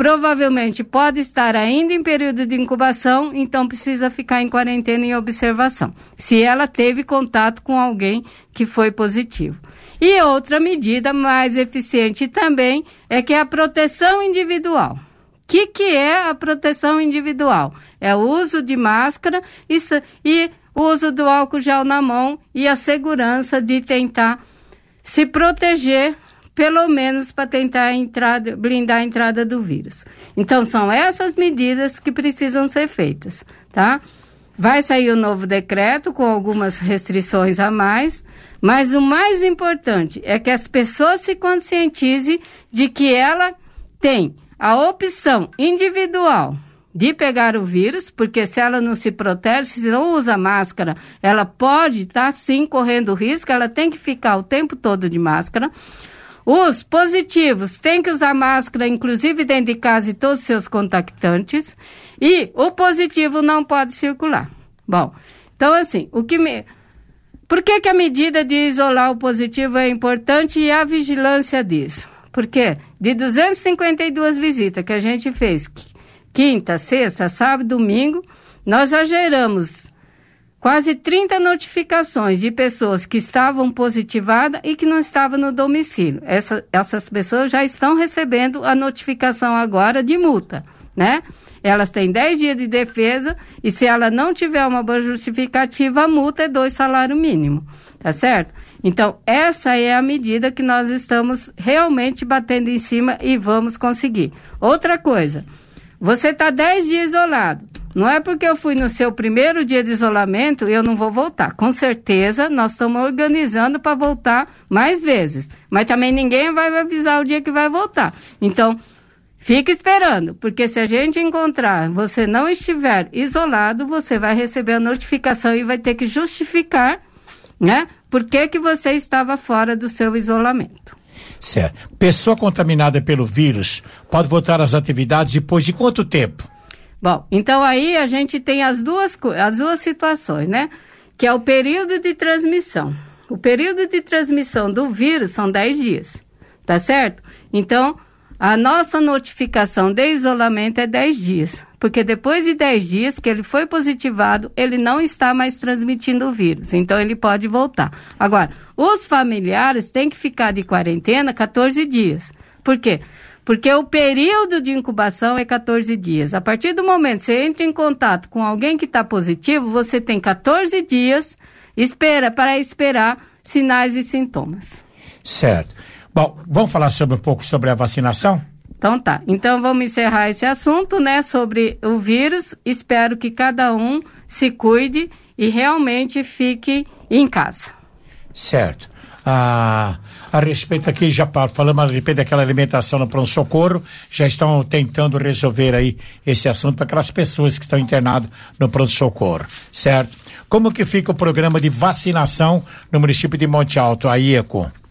provavelmente pode estar ainda em período de incubação, então precisa ficar em quarentena em observação, se ela teve contato com alguém que foi positivo. E outra medida mais eficiente também é que é a proteção individual. O que, que é a proteção individual? É o uso de máscara e, e o uso do álcool gel na mão e a segurança de tentar se proteger, pelo menos para tentar a entrada, blindar a entrada do vírus. Então, são essas medidas que precisam ser feitas, tá? Vai sair o novo decreto com algumas restrições a mais, mas o mais importante é que as pessoas se conscientizem de que ela tem a opção individual de pegar o vírus, porque se ela não se protege, se não usa máscara, ela pode estar, tá, sim, correndo risco, ela tem que ficar o tempo todo de máscara. Os positivos têm que usar máscara, inclusive dentro de casa e todos os seus contactantes, e o positivo não pode circular. Bom, então assim, o que me... por que que a medida de isolar o positivo é importante e a vigilância disso? Porque de duzentas e cinquenta e duas visitas que a gente fez, quinta, sexta, sábado, domingo, nós já geramos quase trinta notificações de pessoas que estavam positivadas e que não estavam no domicílio. Essa, essas pessoas já estão recebendo a notificação agora de multa, né? Elas têm dez dias de defesa e se ela não tiver uma boa justificativa, a multa é dois salários mínimos, tá certo? Então, essa é a medida que nós estamos realmente batendo em cima e vamos conseguir. Outra coisa, você está dez dias isolado. Não é porque eu fui no seu primeiro dia de isolamento, eu não vou voltar. Com certeza, nós estamos organizando para voltar mais vezes. Mas também ninguém vai avisar o dia que vai voltar. Então, fique esperando, porque se a gente encontrar, você não estiver isolado, você vai receber a notificação e vai ter que justificar, né, por que que você estava fora do seu isolamento. Certo. Pessoa contaminada pelo vírus pode voltar às atividades depois de quanto tempo? Bom, então aí a gente tem as duas, as duas situações, né? Que é o período de transmissão. O período de transmissão do vírus são dez dias, tá certo? Então, a nossa notificação de isolamento é dez dias, porque depois de dez dias que ele foi positivado, ele não está mais transmitindo o vírus, então ele pode voltar. Agora, os familiares têm que ficar de quarentena quatorze dias. Por quê? Porque o período de incubação é quatorze dias. A partir do momento que você entra em contato com alguém que está positivo, você tem quatorze dias espera, para esperar sinais e sintomas. Certo. Bom, vamos falar sobre um pouco sobre a vacinação? Então tá. Então vamos encerrar esse assunto, né, sobre o vírus. Espero que cada um se cuide e realmente fique em casa. Certo. Ah, a respeito aqui, já falamos a respeito daquela alimentação no pronto-socorro, já estão tentando resolver aí esse assunto para aquelas pessoas que estão internadas no pronto-socorro, certo? Como que fica o programa de vacinação no município de Monte Alto, a I E C O?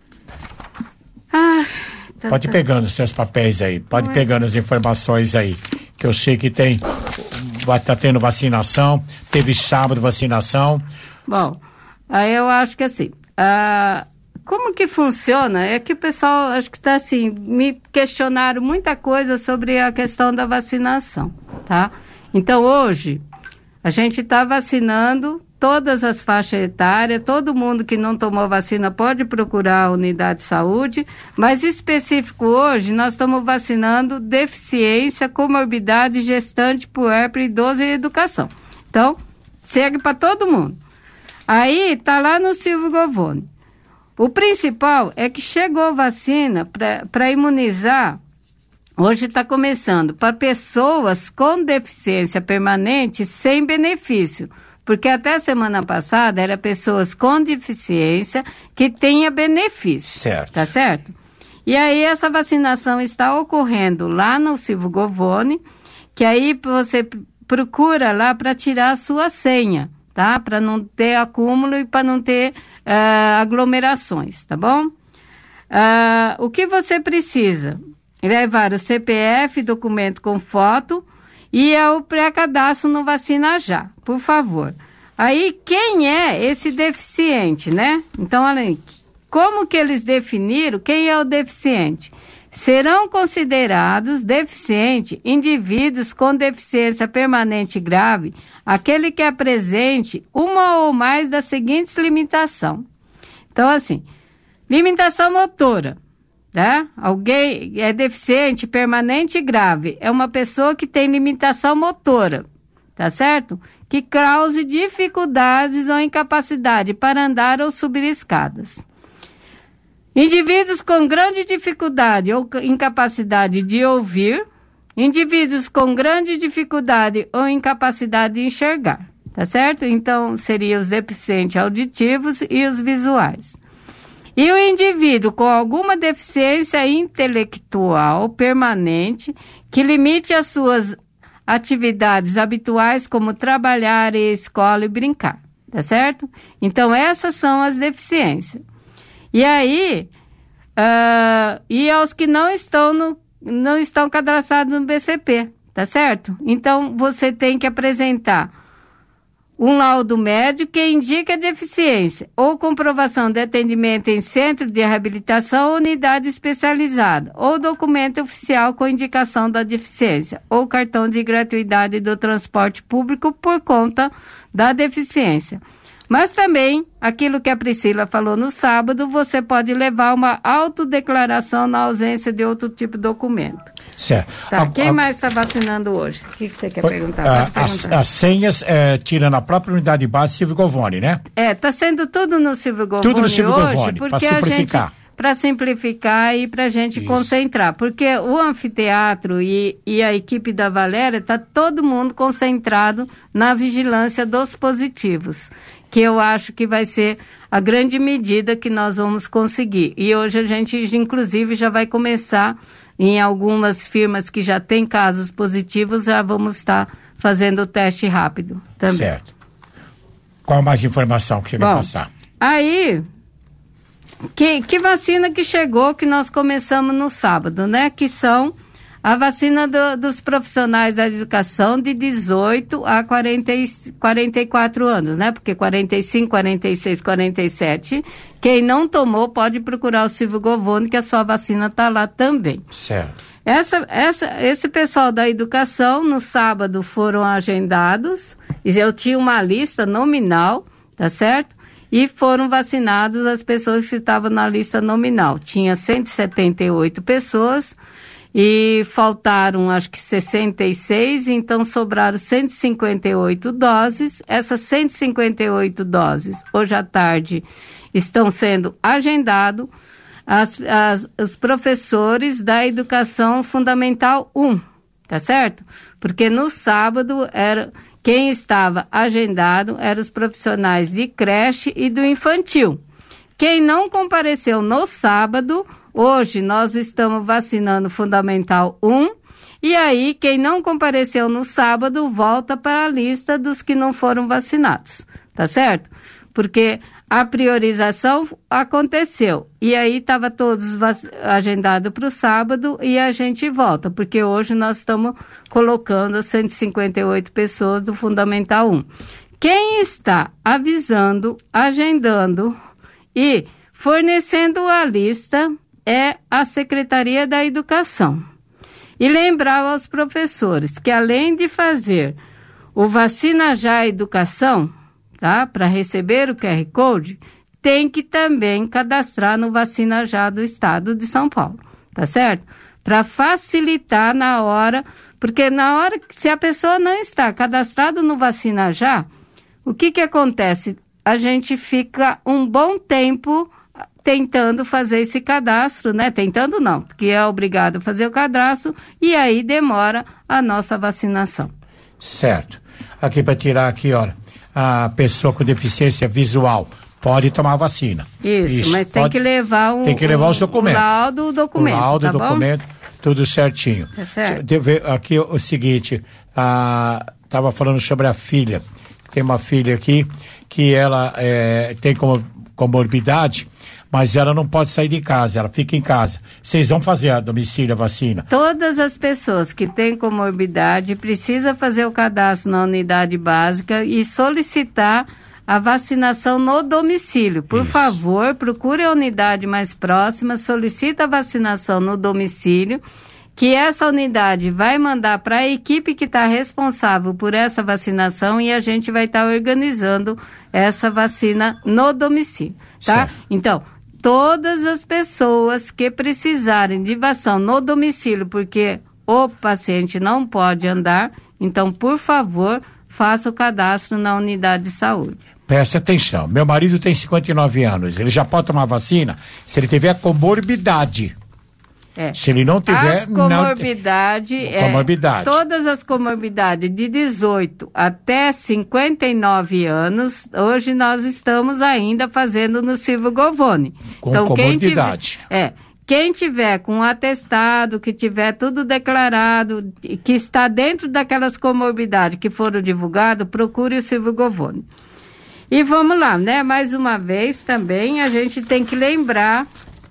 Ah, tá, pode ir tá. pegando os seus papéis aí, pode ir pegando as informações aí, que eu sei que tem, vai estar tá tendo vacinação, teve sábado vacinação. Bom, aí eu acho que assim, ah, como que funciona? É que o pessoal, acho que está assim, me questionaram muita coisa sobre a questão da vacinação, tá? Então hoje, a gente está vacinando todas as faixas etárias, todo mundo que não tomou vacina pode procurar a unidade de saúde, mas específico hoje, nós estamos vacinando deficiência, comorbidade, gestante, puérpere, idoso e educação. Então, segue para todo mundo. Aí, está lá no Silvio Govoni. O principal é que chegou vacina para imunizar, hoje está começando, para pessoas com deficiência permanente sem benefício. Porque até semana passada era pessoas com deficiência que tenha benefício. Certo. Tá certo? E aí essa vacinação está ocorrendo lá no Silvio Govoni, que aí você procura lá para tirar a sua senha, tá? Para não ter acúmulo e para não ter uh, aglomerações, tá bom? Uh, o que você precisa? Levar o C P F, documento com foto, e é o pré-cadastro no Vacina Já, por favor. Aí, quem é esse deficiente, né? Então, olha aí, como que eles definiram quem é o deficiente? Serão considerados deficientes indivíduos com deficiência permanente grave, aquele que apresente uma ou mais das seguintes limitações. Então, assim, limitação motora, tá? Alguém é deficiente permanente grave, é uma pessoa que tem limitação motora, tá certo? Que cause dificuldades ou incapacidade para andar ou subir escadas. Indivíduos com grande dificuldade ou incapacidade de ouvir, indivíduos com grande dificuldade ou incapacidade de enxergar, tá certo? Então, seriam os deficientes auditivos e os visuais. E o indivíduo com alguma deficiência intelectual permanente que limite as suas atividades habituais, como trabalhar, ir à escola e brincar, tá certo? Então, essas são as deficiências. E aí, uh, e aos que não estão, no, não estão cadastrados no B C P, tá certo? Então, você tem que apresentar um laudo médico que indica a deficiência, ou comprovação de atendimento em centro de reabilitação ou unidade especializada, ou documento oficial com indicação da deficiência, ou cartão de gratuidade do transporte público por conta da deficiência. Mas também, aquilo que a Priscila falou no sábado, você pode levar uma autodeclaração na ausência de outro tipo de documento. Certo. Tá, a, quem a, mais está vacinando hoje? O que, que você quer a, perguntar? A, perguntar. As, as senhas, é, tira na própria unidade base Silvio Govone, né? É, está sendo tudo no Silvio Govone tudo no Silvio hoje, Govone, porque para a simplificar. gente... Para simplificar e para a gente Isso. concentrar. Porque o anfiteatro e, e a equipe da Valéria está todo mundo concentrado na vigilância dos positivos, que eu acho que vai ser a grande medida que nós vamos conseguir. E hoje a gente, inclusive, já vai começar em algumas firmas que já têm casos positivos, já vamos estar fazendo o teste rápido também. Certo. Qual mais informação que você Bom, vai passar? Aí... Que, que vacina que chegou que nós começamos no sábado, né? Que são a vacina do, dos profissionais da educação de dezoito a quarenta e, quarenta e quatro anos, né? Porque quarenta e cinco, quarenta e seis, quarenta e sete, quem não tomou pode procurar o Silvio Govone, que a sua vacina está lá também. Certo. Essa, essa, esse pessoal da educação, no sábado, foram agendados, e eu tinha uma lista nominal, tá certo? E foram vacinados as pessoas que estavam na lista nominal. Tinha cento e setenta e oito pessoas e faltaram, acho que, sessenta e seis, então sobraram cento e cinquenta e oito doses. Essas cento e cinquenta e oito doses, hoje à tarde, estão sendo agendados as, as, os professores da Educação Fundamental um, tá certo? Porque no sábado era... Quem estava agendado eram os profissionais de creche e do infantil. Quem não compareceu no sábado, hoje nós estamos vacinando Fundamental um. E aí, quem não compareceu no sábado, volta para a lista dos que não foram vacinados. Tá certo? Porque a priorização aconteceu. E aí, estava todos vac... agendados para o sábado e a gente volta. Porque hoje nós estamos colocando as cento e cinquenta e oito pessoas do Fundamental um. Quem está avisando, agendando e fornecendo a lista é a Secretaria da Educação. E lembrar aos professores que, além de fazer o Vacina Já Educação, tá, para receber o Q R Code, tem que também cadastrar no Vacina Já do Estado de São Paulo, tá certo? Para facilitar na hora, porque na hora que se a pessoa não está cadastrada no Vacina Já, o que que acontece? A gente fica um bom tempo tentando fazer esse cadastro, né? Tentando não, que é obrigado a fazer o cadastro e aí demora a nossa vacinação. Certo. Aqui para tirar aqui, olha, a pessoa com deficiência visual pode tomar a vacina. Isso, Isso mas pode, tem que levar um, tem que levar os documentos. O laudo, o documento, o laudo, tá o documento, bom? Tudo certinho. Tá certo. Deixa eu ver aqui o, o seguinte, a, tava falando sobre a filha. Tem uma filha aqui que ela é, tem como comorbidade, mas ela não pode sair de casa, ela fica em casa. Vocês vão fazer a domicílio a vacina? Todas as pessoas que têm comorbidade precisam fazer o cadastro na unidade básica e solicitar a vacinação no domicílio. Por Isso. favor, procure a unidade mais próxima, solicita a vacinação no domicílio, que essa unidade vai mandar para a equipe que está responsável por essa vacinação e a gente vai estar tá organizando essa vacina no domicílio, tá? Certo. Então, todas as pessoas que precisarem de vacinação no domicílio, porque o paciente não pode andar, então, por favor, faça o cadastro na unidade de saúde. Preste atenção, meu marido tem cinquenta e nove anos, ele já pode tomar vacina se ele tiver comorbidade. É. Se ele não tiver... As comorbidade, não... é, comorbidade. Todas as comorbidades de dezoito até cinquenta e nove anos, hoje nós estamos ainda fazendo no Silvio Govoni. Com então, comorbidade. Quem tiver, é, quem tiver com atestado, que tiver tudo declarado, que está dentro daquelas comorbidades que foram divulgadas, procure o Silvio Govoni. E vamos lá, né? Mais uma vez também a gente tem que lembrar,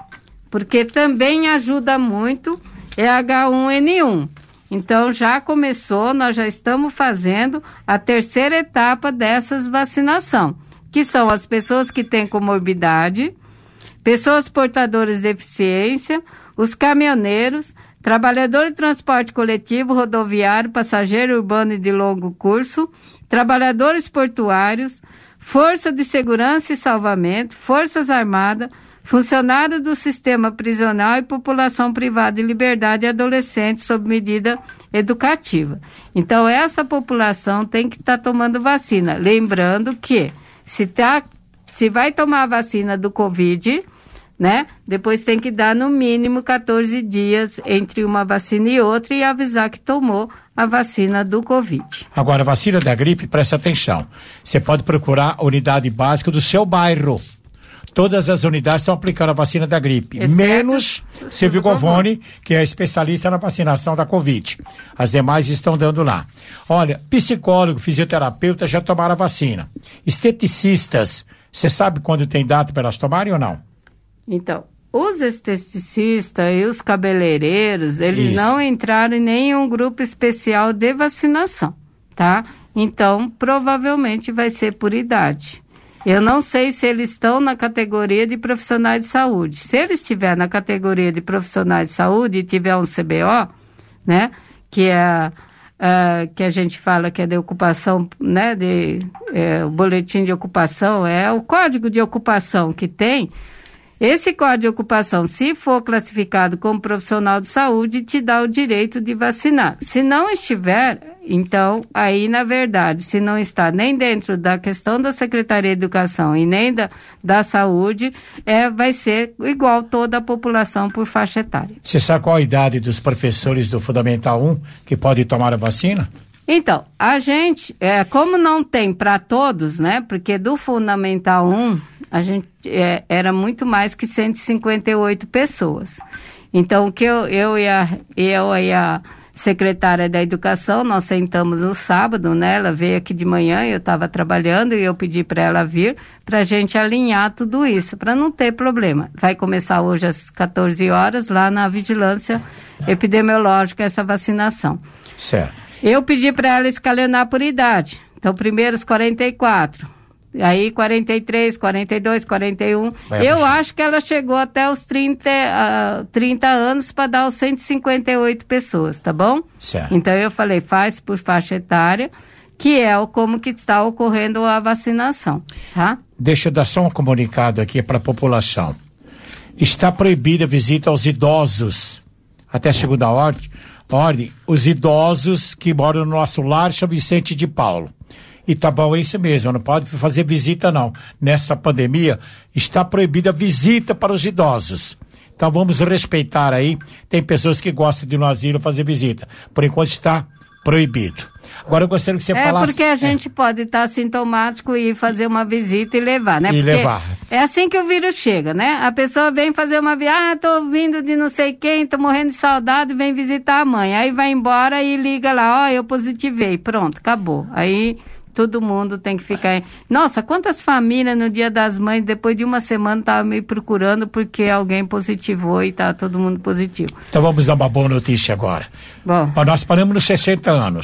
porque também ajuda muito, é agá um ene um. Então, já começou, nós já estamos fazendo a terceira etapa dessas vacinação, que são as pessoas que têm comorbidade, pessoas portadoras de deficiência, os caminhoneiros, trabalhador de transporte coletivo, rodoviário, passageiro urbano e de longo curso, trabalhadores portuários, força de segurança e salvamento, forças armadas, funcionários do sistema prisional e população privada de liberdade e adolescentes sob medida educativa. Então, essa população tem que estar tá tomando vacina. Lembrando que se, tá, se vai tomar a vacina do Covid, né, depois tem que dar no mínimo quatorze dias entre uma vacina e outra e avisar que tomou a vacina do Covid. Agora, a vacina da gripe, presta atenção. Você pode procurar a unidade básica do seu bairro. Todas as unidades estão aplicando a vacina da gripe, exceto menos Silvio Govoni, que é especialista na vacinação da Covid. As demais estão dando lá. Olha, psicólogo, fisioterapeuta já tomaram a vacina. Esteticistas, você sabe quando tem data para elas tomarem ou não? Então, os esteticistas e os cabeleireiros, eles Isso. não entraram em nenhum grupo especial de vacinação, tá? Então, provavelmente vai ser por idade. Eu não sei se eles estão na categoria de profissionais de saúde. Se eles estiverem na categoria de profissionais de saúde e tiver um C B O, né, que é uh, que a gente fala que é de ocupação, né, de é, o boletim de ocupação, é o código de ocupação que tem. Esse código de ocupação, se for classificado como profissional de saúde, te dá o direito de vacinar. Se não estiver, então, aí, na verdade, se não está nem dentro da questão da Secretaria de Educação e nem da, da Saúde, é, vai ser igual toda a população por faixa etária. Você sabe qual a idade dos professores do Fundamental um que podem tomar a vacina? Então, a gente, é, como não tem para todos, né, porque do Fundamental um, a gente é, era muito mais que cento e cinquenta e oito pessoas. Então, o que eu, eu, e a, eu e a secretária da Educação, nós sentamos no sábado, né, ela veio aqui de manhã, eu estava trabalhando e eu pedi para ela vir, para a gente alinhar tudo isso, para não ter problema. Vai começar hoje às quatorze horas, lá na Vigilância Epidemiológica, essa vacinação. Certo. Eu pedi para ela escalonar por idade. Então, primeiro os quarenta e quatro, aí quarenta e três, quarenta e dois, quarenta e um. Vai, eu puxa. Acho que ela chegou até os trinta, uh, trinta anos para dar os cento e cinquenta e oito pessoas, tá bom? Certo. Então, eu falei, faz por faixa etária, que é o, como que está ocorrendo a vacinação, tá? Deixa eu dar só um comunicado aqui para a população. Está proibida a visita aos idosos. Até a segunda ordem. Ordem, os idosos que moram no nosso lar São Vicente de Paulo. E tá bom, é isso mesmo, não pode fazer visita não. Nessa pandemia, está proibida a visita para os idosos. Então vamos respeitar aí, tem pessoas que gostam de ir no asilo fazer visita. Por enquanto está proibido. Agora eu gostaria que você é falasse... É porque a gente é. pode estar sintomático e fazer uma visita e levar, né? E porque levar. É assim que o vírus chega, né? A pessoa vem fazer uma viagem, ah, tô vindo de não sei quem, tô morrendo de saudade, vem visitar a mãe. Aí vai embora e liga lá, ó, oh, eu positivei, pronto, acabou. Aí todo mundo tem que ficar... Nossa, quantas famílias no Dia das Mães, depois de uma semana, estavam me procurando porque alguém positivou e tá todo mundo positivo. Então vamos dar uma boa notícia agora. Bom. Nós paramos nos sessenta anos.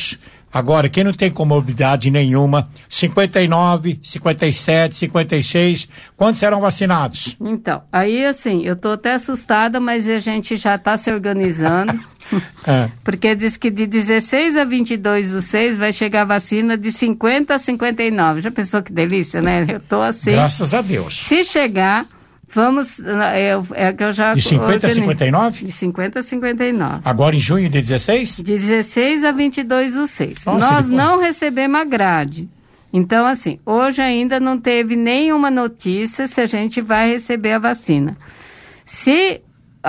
Agora, quem não tem comorbidade nenhuma, cinquenta e nove, cinquenta e sete, cinquenta e seis, quantos serão vacinados? Então, aí assim, eu tô até assustada, mas a gente já está se organizando, é. Porque diz que de dezesseis a vinte e dois do seis vai chegar a vacina de cinquenta a cinquenta e nove. Já pensou que delícia, né? Eu tô assim. Graças a Deus. Se chegar... Vamos, é, é que eu já... De cinquenta a cinquenta e nove? De cinquenta a cinquenta e nove. Agora em junho de dezesseis? De dezesseis a vinte e dois do seis. Nossa, Nós depois... não recebemos a grade. Então, assim, hoje ainda não teve nenhuma notícia se a gente vai receber a vacina. Se,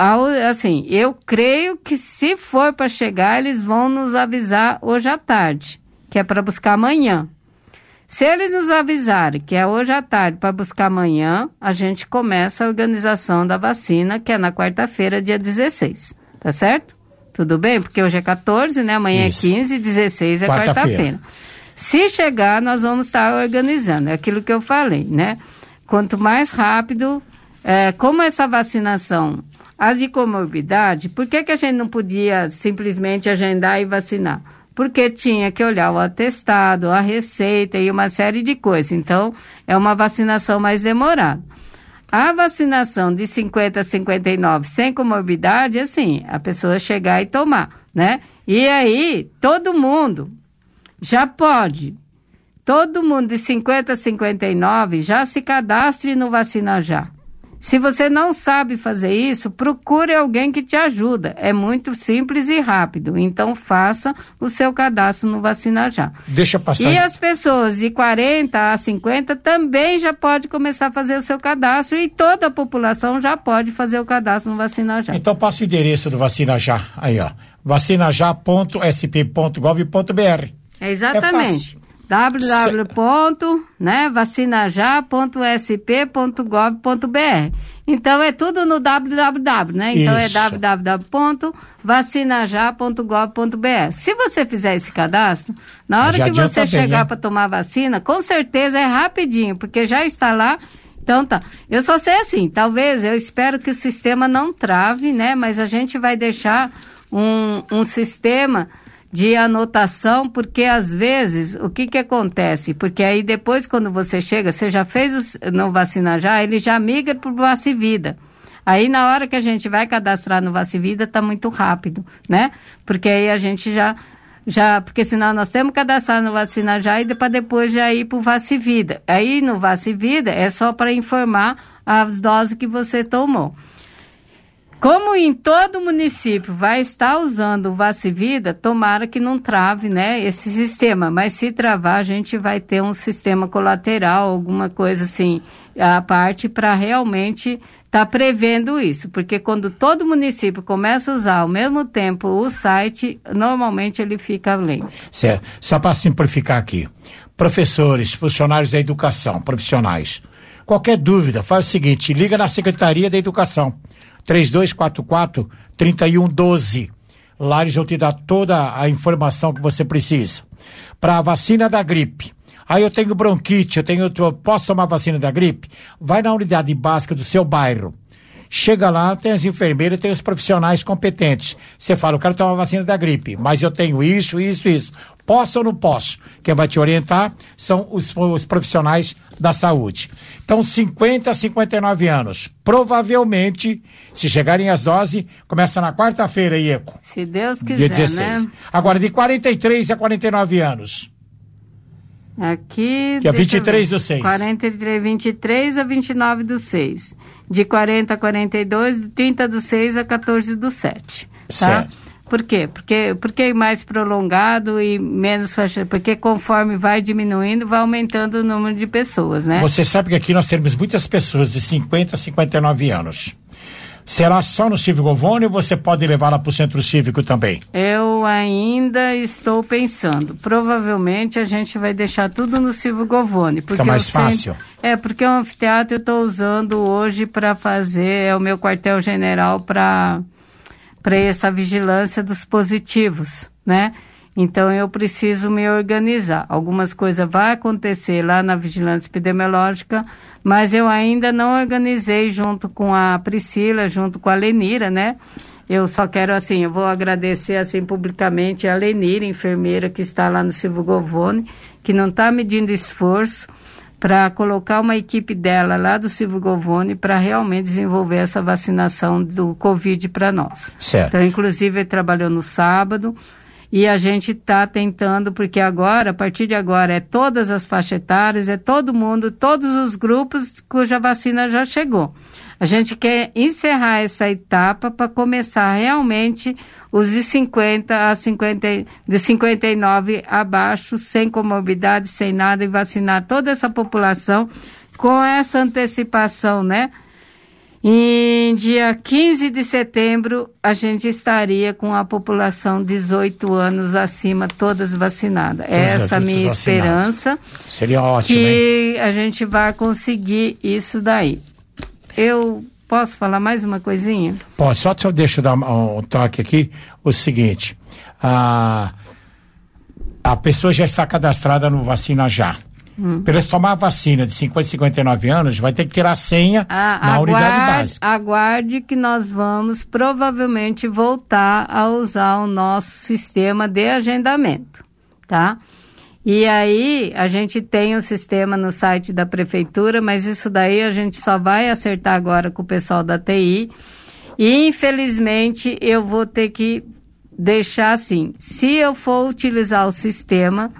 assim, eu creio que se for para chegar, eles vão nos avisar hoje à tarde, que é para buscar amanhã. Se eles nos avisarem que é hoje à tarde para buscar amanhã, a gente começa a organização da vacina, que é na quarta-feira, dia dezesseis. Tá certo? Tudo bem? Porque hoje é quatorze, né? Amanhã Isso. é quinze, dezesseis é quarta-feira. Quarta Se chegar, nós vamos estar organizando. É aquilo que eu falei, né? Quanto mais rápido, é, como essa vacinação, as de comorbidade, por que que a gente não podia simplesmente agendar e vacinar? Porque tinha que olhar o atestado, a receita e uma série de coisas. Então, é uma vacinação mais demorada. A vacinação de cinquenta a cinquenta e nove sem comorbidade, assim, a pessoa chegar e tomar, né? E aí, todo mundo já pode, todo mundo de cinquenta a cinquenta e nove já se cadastre no Vacina Já. Se você não sabe fazer isso, procure alguém que te ajuda. É muito simples e rápido. Então, faça o seu cadastro no Vacina Já. Deixa passar. E as pessoas de quarenta a cinquenta também já podem começar a fazer o seu cadastro e toda a população já pode fazer o cadastro no Vacina Já. Então, passa o endereço do Vacina Já. Aí, ó. vacinajá ponto s p ponto gov ponto b r. É exatamente. É w w w ponto vacinajá ponto s p ponto gov ponto b r. Então é tudo no w w w, né? Então Isso. é w w w ponto vacinajá ponto gov ponto b r. Se você fizer esse cadastro, na hora já que você chegar né? para tomar vacina, com certeza é rapidinho, porque já está lá. Então tá. Eu só sei assim, talvez, eu espero que o sistema não trave, né? Mas a gente vai deixar um, um sistema de anotação, porque às vezes, o que que acontece? Porque aí depois, quando você chega, você já fez o, no Vacina Já, ele já migra para o Vacivida. Aí, na hora que a gente vai cadastrar no Vacivida, tá muito rápido, né? Porque aí a gente já, já porque senão nós temos que cadastrar no Vacina Já e para depois já ir para o Vacivida. Aí, no Vacivida, é só para informar as doses que você tomou. Como em todo município vai estar usando o Vacivida, tomara que não trave, né, esse sistema. Mas se travar, a gente vai ter um sistema colateral, alguma coisa assim, à parte, para realmente estar tá prevendo isso. Porque quando todo município começa a usar ao mesmo tempo o site, normalmente ele fica lento. Certo. Só para simplificar aqui. Professores, funcionários da educação, profissionais. Qualquer dúvida, faz o seguinte, liga na Secretaria da Educação. três dois quatro quatro, três um um dois. Lá eles vão te dar toda a informação que você precisa. Para a vacina da gripe. Aí eu tenho bronquite, eu tenho, eu posso tomar vacina da gripe? Vai na unidade básica do seu bairro. Chega lá, tem as enfermeiras, tem os profissionais competentes. Você fala, eu quero tomar vacina da gripe, mas eu tenho isso, isso, isso. Posso ou não posso? Quem vai te orientar são os, os profissionais da saúde. Então, cinquenta a cinquenta e nove anos. Provavelmente, se chegarem as doses, começa na quarta-feira, Ieco. Se Deus quiser, dia dezesseis. Né? Agora, de quarenta e três a quarenta e nove anos. Aqui... Dia vinte e três do seis. quarenta e três, vinte e três a vinte e nove do seis. De quarenta a quarenta e dois, de trinta do seis a quatorze do sete. Tá? Certo. Por quê? Porque, porque mais prolongado e menos faixa, porque conforme vai diminuindo, vai aumentando o número de pessoas, né? Você sabe que aqui nós temos muitas pessoas de cinquenta a cinquenta e nove anos. Será só no Cívico Govone ou você pode levá-la para o Centro Cívico também? Eu ainda estou pensando. Provavelmente a gente vai deixar tudo no Cívico Govone. Fica mais fácil. Sempre, é, porque o anfiteatro eu estou usando hoje para fazer, é o meu quartel-general para... para essa vigilância dos positivos, né? Então, eu preciso me organizar. Algumas coisas vão acontecer lá na vigilância epidemiológica, mas eu ainda não organizei junto com a Priscila, junto com a Lenira, né? eu só quero, assim, eu vou agradecer, assim, publicamente a Lenira, enfermeira que está lá no Silvio Govone, que não está medindo esforço para colocar uma equipe dela lá do Silvio Govone para realmente desenvolver essa vacinação do Covid para nós. Certo. Então, inclusive, ele trabalhou no sábado e a gente está tentando, porque agora, a partir de agora, é todas as faixas etárias, é todo mundo, todos os grupos cuja vacina já chegou. A gente quer encerrar essa etapa para começar realmente os de cinquenta a cinquenta, de cinquenta e nove abaixo, sem comorbidade, sem nada, e vacinar toda essa população com essa antecipação, né? Em dia quinze de setembro, a gente estaria com a população dezoito anos acima, todas vacinadas. Essa é a minha esperança. Seria ótimo, que hein? a gente vai conseguir isso daí. Eu posso falar mais uma coisinha? Pode, só deixa eu dar um, um toque aqui. O seguinte, a, a pessoa já está cadastrada no Vacina Já. Hum. Para eles tomar a vacina de cinquenta a cinquenta e nove anos, vai ter que tirar a senha a, na aguarde, unidade básica. Aguarde que nós vamos provavelmente voltar a usar o nosso sistema de agendamento, tá? E aí, a gente tem um sistema no site da prefeitura, mas isso daí a gente só vai acertar agora com o pessoal da T I. E, infelizmente, eu vou ter que deixar assim, se eu for utilizar o sistema,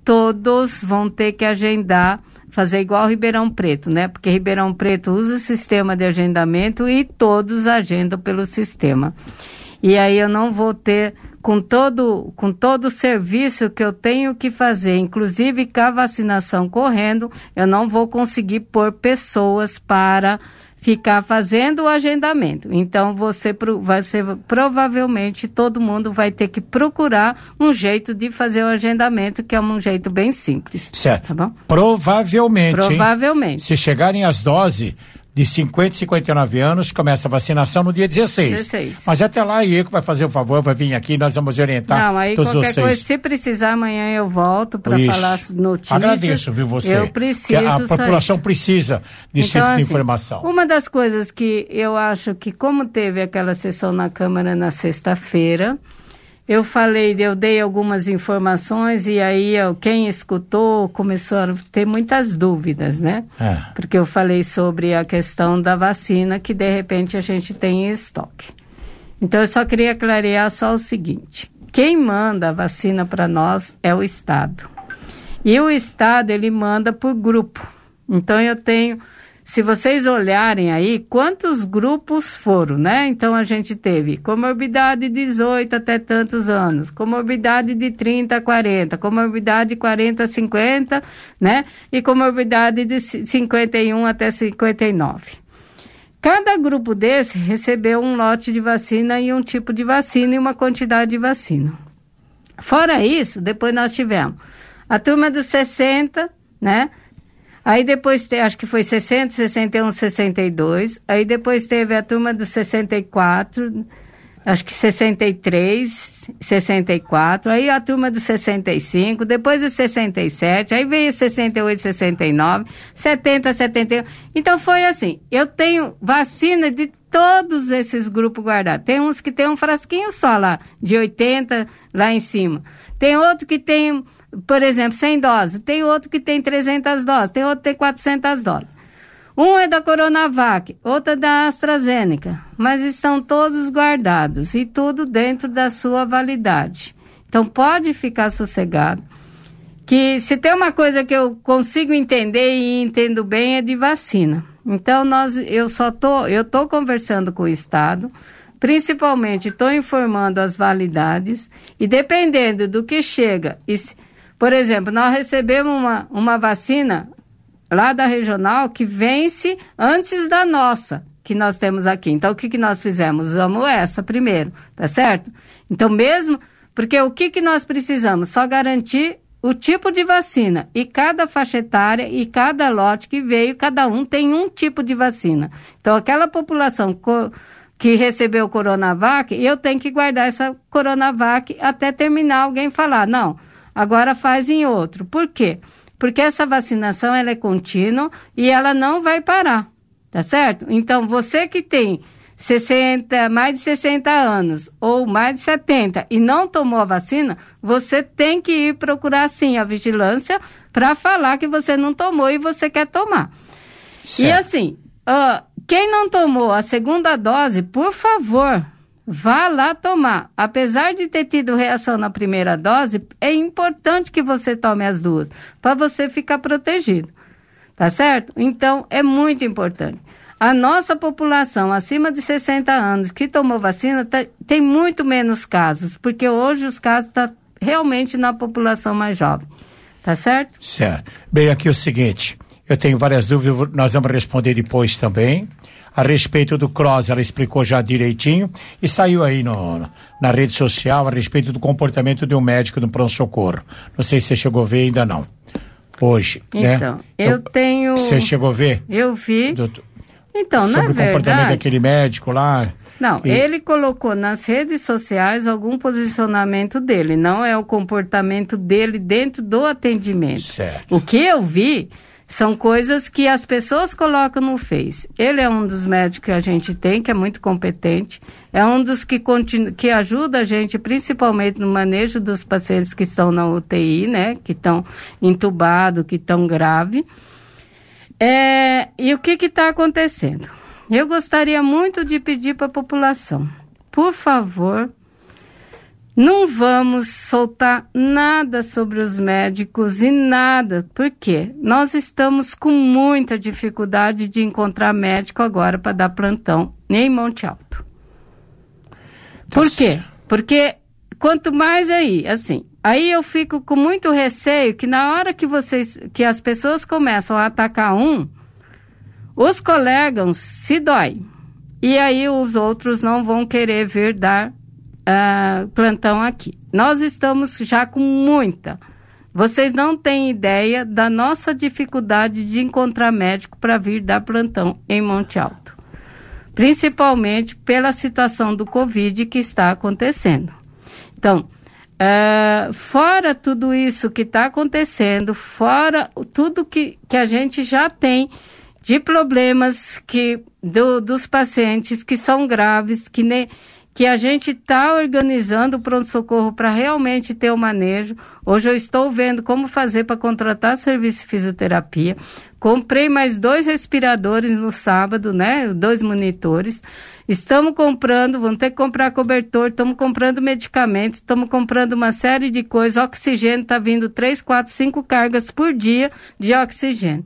todos vão ter que agendar, fazer igual Ribeirão Preto, né? Porque Ribeirão Preto usa o sistema de agendamento e todos agendam pelo sistema. E aí eu não vou ter... Com todo, com todo o serviço que eu tenho que fazer, inclusive com a vacinação correndo, eu não vou conseguir pôr pessoas para ficar fazendo o agendamento. Então, você vai ser, provavelmente, todo mundo vai ter que procurar um jeito de fazer o agendamento, que é um jeito bem simples. Certo. Tá bom? Provavelmente, Provavelmente. Hein? Se chegarem as doses... de cinquenta a cinquenta e nove anos, começa a vacinação no dia dezesseis. dezesseis. Mas até lá, a I E C O vai fazer o favor, vai vir aqui, nós vamos orientar Não, aí todos qualquer vocês. coisa, se precisar, amanhã eu volto para falar notícias. Agradeço, viu, você. Eu preciso. A população precisa desse então, tipo de assim, informação. Uma das coisas que eu acho que, como teve aquela sessão na Câmara na sexta-feira, eu falei, eu dei algumas informações e aí eu, quem escutou começou a ter muitas dúvidas, né? É. Porque eu falei sobre a questão da vacina que de repente a gente tem em estoque. Então eu só queria clarear só o seguinte, quem manda a vacina para nós é o Estado. E o Estado ele manda por grupo. Então eu tenho... Se vocês olharem aí, quantos grupos foram, né? Então, a gente teve comorbidade de dezoito até tantos anos, comorbidade de trinta a quarenta, comorbidade de quarenta a cinquenta, né? E comorbidade de cinquenta e um até cinquenta e nove. Cada grupo desse recebeu um lote de vacina e um tipo de vacina e uma quantidade de vacina. Fora isso, depois nós tivemos a turma dos sessenta, né? Aí depois, te, acho que foi sessenta, sessenta e um, sessenta e dois. Aí depois teve a turma dos sessenta e quatro, acho que sessenta e três, sessenta e quatro. Aí a turma dos sessenta e cinco, depois os sessenta e sete. Aí veio sessenta e oito, sessenta e nove, setenta, setenta e um. Então foi assim, eu tenho vacina de todos esses grupos guardados. Tem uns que tem um frasquinho só lá, de oitenta lá em cima. Tem outro que tem... Por exemplo, cem doses, tem outro que tem trezentas doses, tem outro que tem quatrocentas doses. Um é da Coronavac, outro é da AstraZeneca, mas estão todos guardados e tudo dentro da sua validade. Então, pode ficar sossegado, que se tem uma coisa que eu consigo entender e entendo bem é de vacina. Então, nós, eu só tô, eu tô conversando com o Estado, principalmente estou informando as validades e dependendo do que chega... E, por exemplo, nós recebemos uma, uma vacina lá da regional que vence antes da nossa, que nós temos aqui. Então, o que, que nós fizemos? Usamos essa primeiro, tá certo? Então, mesmo... Porque o que, que nós precisamos? Só garantir o tipo de vacina. E cada faixa etária e cada lote que veio, cada um tem um tipo de vacina. Então, aquela população... Co- que recebeu o Coronavac, eu tenho que guardar essa Coronavac até terminar alguém falar, não... Agora faz em outro. Por quê? Porque essa vacinação ela é contínua e ela não vai parar, tá certo? Então, você que tem sessenta, mais de sessenta anos ou mais de setenta e não tomou a vacina, você tem que ir procurar sim a vigilância para falar que você não tomou e você quer tomar. Certo. E assim, uh, quem não tomou a segunda dose, por favor, vá lá tomar. Apesar de ter tido reação na primeira dose, é importante que você tome as duas, para você ficar protegido. Tá certo? Então, é muito importante. A nossa população acima de sessenta anos que tomou vacina tá, tem muito menos casos, porque hoje os casos estão realmente na população mais jovem. Tá certo? Certo. Bem, aqui é o seguinte, eu tenho várias dúvidas, nós vamos responder depois também. A respeito do cross, ela explicou já direitinho e saiu aí no, na rede social a respeito do comportamento de um médico no pronto-socorro. Não sei se você chegou a ver ainda não. Hoje, então, né? eu tenho... Você chegou a ver? Eu vi. Doutor, então, na verdade... sobre o comportamento daquele médico lá... Não, e... ele colocou nas redes sociais algum posicionamento dele, não é o comportamento dele dentro do atendimento. Certo. O que eu vi são coisas que as pessoas colocam no Face. Ele é um dos médicos que a gente tem, que é muito competente, é um dos que, continu... que ajuda a gente, principalmente no manejo dos pacientes que estão na U T I, né, que estão entubados, que estão graves. É... E o que está acontecendo? Eu gostaria muito de pedir para a população, por favor, não vamos soltar nada sobre os médicos e nada, porque nós estamos com muita dificuldade de encontrar médico agora para dar plantão em Monte Alto. Por quê? Porque quanto mais aí, assim, aí eu fico com muito receio que na hora que vocês, que as pessoas começam a atacar um, os colegas se dói. E aí os outros não vão querer vir dar uh, plantão aqui. Nós estamos já com muita. Vocês não têm ideia da nossa dificuldade de encontrar médico para vir dar plantão em Monte Alto. Principalmente pela situação do Covid que está acontecendo. Então, uh, fora tudo isso que está acontecendo, fora tudo que, que a gente já tem de problemas que, do, dos pacientes que são graves, que, ne, que a gente está organizando o pronto-socorro para realmente ter o manejo. Hoje eu estou vendo como fazer para contratar serviço de fisioterapia. Comprei mais dois respiradores no sábado, né? Dois monitores. Estamos comprando, vamos ter que comprar cobertor, estamos comprando medicamentos, estamos comprando uma série de coisas. Oxigênio está vindo três, quatro, cinco cargas por dia de oxigênio.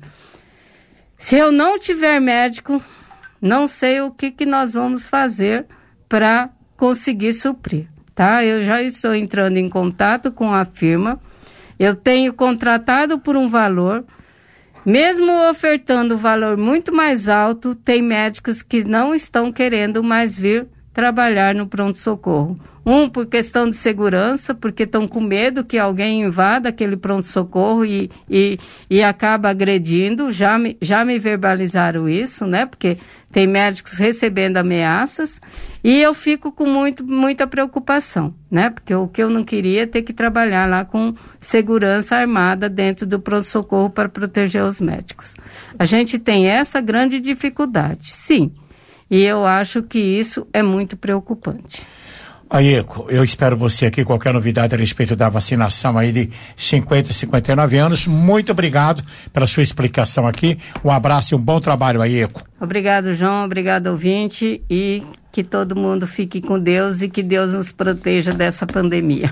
Se eu não tiver médico, não sei o que, que nós vamos fazer para conseguir suprir, tá? Eu já estou entrando em contato com a firma, eu tenho contratado por um valor, mesmo ofertando um valor muito mais alto, tem médicos que não estão querendo mais vir trabalhar no pronto-socorro. Um, por questão de segurança, porque estão com medo que alguém invada aquele pronto-socorro e, e, e acaba agredindo. Já me, já me verbalizaram isso, né? Porque tem médicos recebendo ameaças. E eu fico com muito, muita preocupação, né? Porque o que eu não queria é ter que trabalhar lá com segurança armada dentro do pronto-socorro para proteger os médicos. A gente tem essa grande dificuldade, sim. E eu acho que isso é muito preocupante. Aí, Eco, eu espero você aqui, qualquer novidade a respeito da vacinação aí de cinquenta a cinquenta e nove anos. Muito obrigado pela sua explicação aqui. Um abraço e um bom trabalho aí, Eco. Obrigado, João. Obrigado, ouvinte. E que todo mundo fique com Deus e que Deus nos proteja dessa pandemia.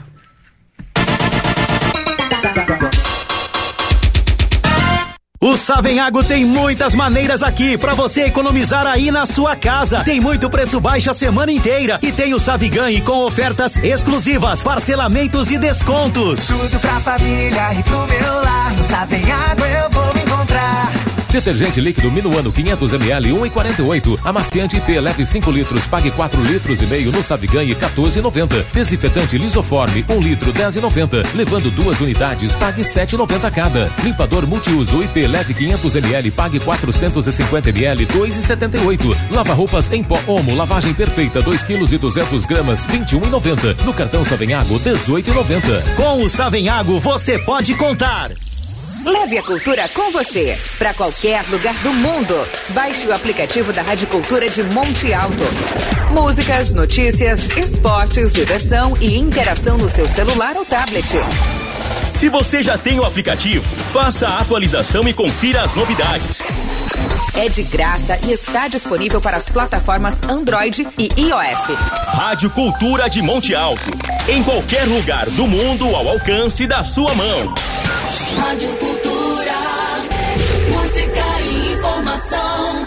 O Savenhago tem muitas maneiras aqui pra você economizar aí na sua casa. Tem muito preço baixo a semana inteira e tem o Saviganhe com ofertas exclusivas, parcelamentos e descontos. Tudo pra família e pro meu lar. No Savenhago eu vou me encontrar. Detergente líquido Minuano quinhentos mililitros, um e quarenta e oito. Amaciante P leve cinco litros, pague quatro litros e meio no Saviganhe, quatorze e noventa. Desinfetante Lisoforme, um litro, dez e noventa. Levando duas unidades, pague sete e noventa cada. Limpador multiuso I P leve quinhentos mililitros, pague quatrocentos e cinquenta mililitros, dois e setenta e oito. Lava roupas em pó Omo, lavagem perfeita, dois quilos e duzentas gramas, vinte e um e noventa. No cartão Savenhago, dezoito e noventa. Com o Savenhago você pode contar. Leve a cultura com você para qualquer lugar do mundo. Baixe o aplicativo da Rádio Cultura de Monte Alto. Músicas, notícias, esportes, diversão e interação no seu celular ou tablet. Se você já tem o aplicativo, faça a atualização e confira as novidades. É de graça e está disponível para as plataformas Android e iOS. Rádio Cultura de Monte Alto. Em qualquer lugar do mundo ao alcance da sua mão. Rádio Cultura, música e informação.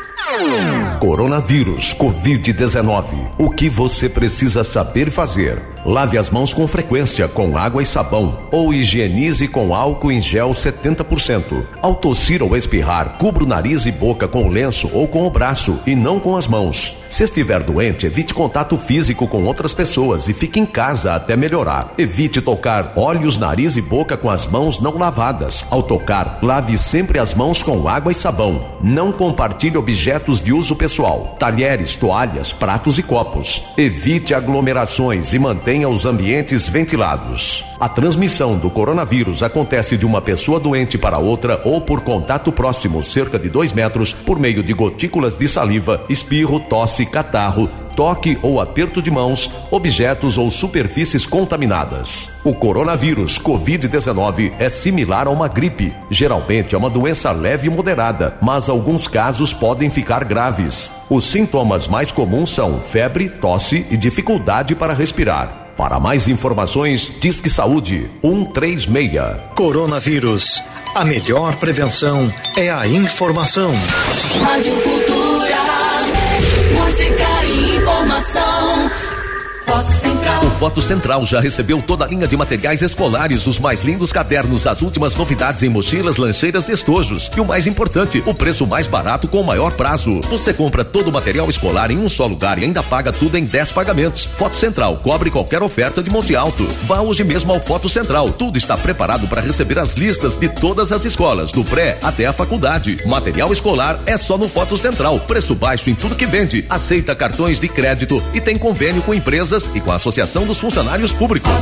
Coronavírus, covid dezenove. O que você precisa saber fazer? Lave as mãos com frequência com água e sabão ou higienize com álcool em gel setenta por cento. Ao tossir ou espirrar, cubra o nariz e boca com o lenço ou com o braço e não com as mãos. Se estiver doente, evite contato físico com outras pessoas e fique em casa até melhorar. Evite tocar olhos, nariz e boca com as mãos não lavadas. Ao tocar, lave sempre as mãos com água e sabão. Não compartilhe objetos de uso pessoal, talheres, toalhas, pratos e copos. Evite aglomerações e mantenha os ambientes ventilados. A transmissão do coronavírus acontece de uma pessoa doente para outra ou por contato próximo, cerca de dois metros, por meio de gotículas de saliva, espirro, tosse, catarro, toque ou aperto de mãos, objetos ou superfícies contaminadas. O coronavírus covid dezenove é similar a uma gripe. Geralmente é uma doença leve e moderada, mas alguns casos podem ficar graves. Os sintomas mais comuns são febre, tosse e dificuldade para respirar. Para mais informações, Disque Saúde um três seis. Coronavírus. A melhor prevenção é a informação. Rádio Cultura, música e informação. Foto Central. O Foto Central já recebeu toda a linha de materiais escolares, os mais lindos cadernos, as últimas novidades em mochilas, lancheiras e estojos. E o mais importante, o preço mais barato com o maior prazo. Você compra todo o material escolar em um só lugar e ainda paga tudo em dez pagamentos. Foto Central cobre qualquer oferta de Monte Alto. Vá hoje mesmo ao Foto Central. Tudo está preparado para receber as listas de todas as escolas, do pré até a faculdade. Material escolar é só no Foto Central. Preço baixo em tudo que vende. Aceita cartões de crédito e tem convênio com empresas e com a Associação dos Funcionários Públicos.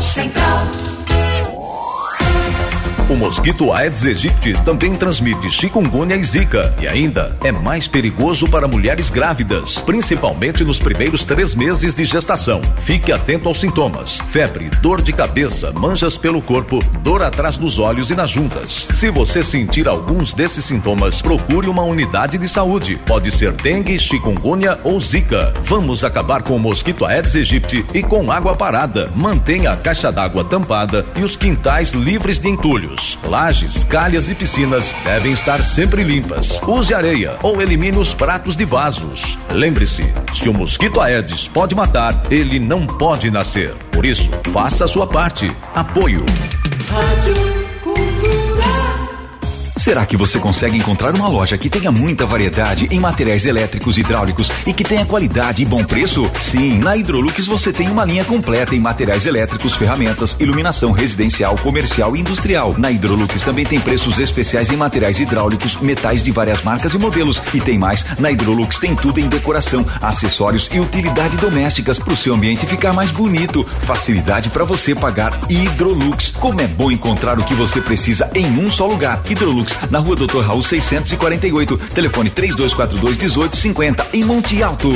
O mosquito Aedes aegypti também transmite chikungunya e zika e ainda é mais perigoso para mulheres grávidas, principalmente nos primeiros três meses de gestação. Fique atento aos sintomas: febre, dor de cabeça, manchas pelo corpo, dor atrás dos olhos e nas juntas. Se você sentir alguns desses sintomas, procure uma unidade de saúde. Pode ser dengue, chikungunya ou zika. Vamos acabar com o mosquito Aedes aegypti e com água parada. Mantenha a caixa d'água tampada e os quintais livres de entulhos. Lajes, calhas e piscinas devem estar sempre limpas. Use areia ou elimine os pratos de vasos. Lembre-se, se o mosquito Aedes pode matar, ele não pode nascer. Por isso, faça a sua parte. Apoio. Rádio Cultura. Será que você consegue encontrar uma loja que tenha muita variedade em materiais elétricos e hidráulicos e que tenha qualidade e bom preço? Sim, na Hidrolux você tem uma linha completa em materiais elétricos, ferramentas, iluminação residencial, comercial e industrial. Na Hidrolux também tem preços especiais em materiais hidráulicos, metais de várias marcas e modelos. E tem mais, na Hidrolux tem tudo em decoração, acessórios e utilidade domésticas para o seu ambiente ficar mais bonito. Facilidade para você pagar. Hidrolux. Como é bom encontrar o que você precisa em um só lugar. Hidrolux, na rua doutor Raul seiscentos e quarenta e oito, telefone três dois quatro dois, um oito cinco zero, em Monte Alto.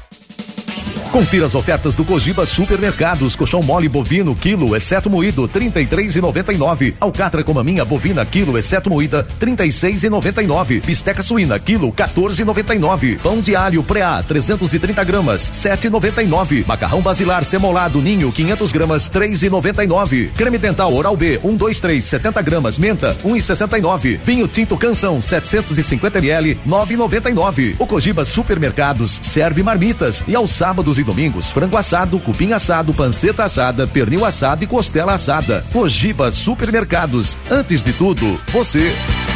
Confira as ofertas do Cogiba Supermercados. Colchão mole bovino, quilo, exceto moído, trinta e três reais e noventa e nove centavos. Alcatra com maminha bovina, quilo, exceto moída, trinta e seis reais e noventa e nove centavos. Bisteca suína, quilo, quatorze reais e noventa e nove centavos. Pão de alho pré-A, trezentos e trinta gramas, sete reais e noventa e nove centavos. Macarrão basilar semolado ninho, quinhentas gramas, três reais e noventa e nove centavos. Creme dental Oral B, um, dois, três, setenta gramas, menta, um real e sessenta e nove centavos. Vinho tinto Canção, setecentos e cinquenta mililitros, nove reais e noventa e nove centavos. O Cogiba Supermercados serve marmitas e aos sábados e domingos, frango assado, cupim assado, panceta assada, pernil assado e costela assada. Cogiba Supermercados. Antes de tudo, você.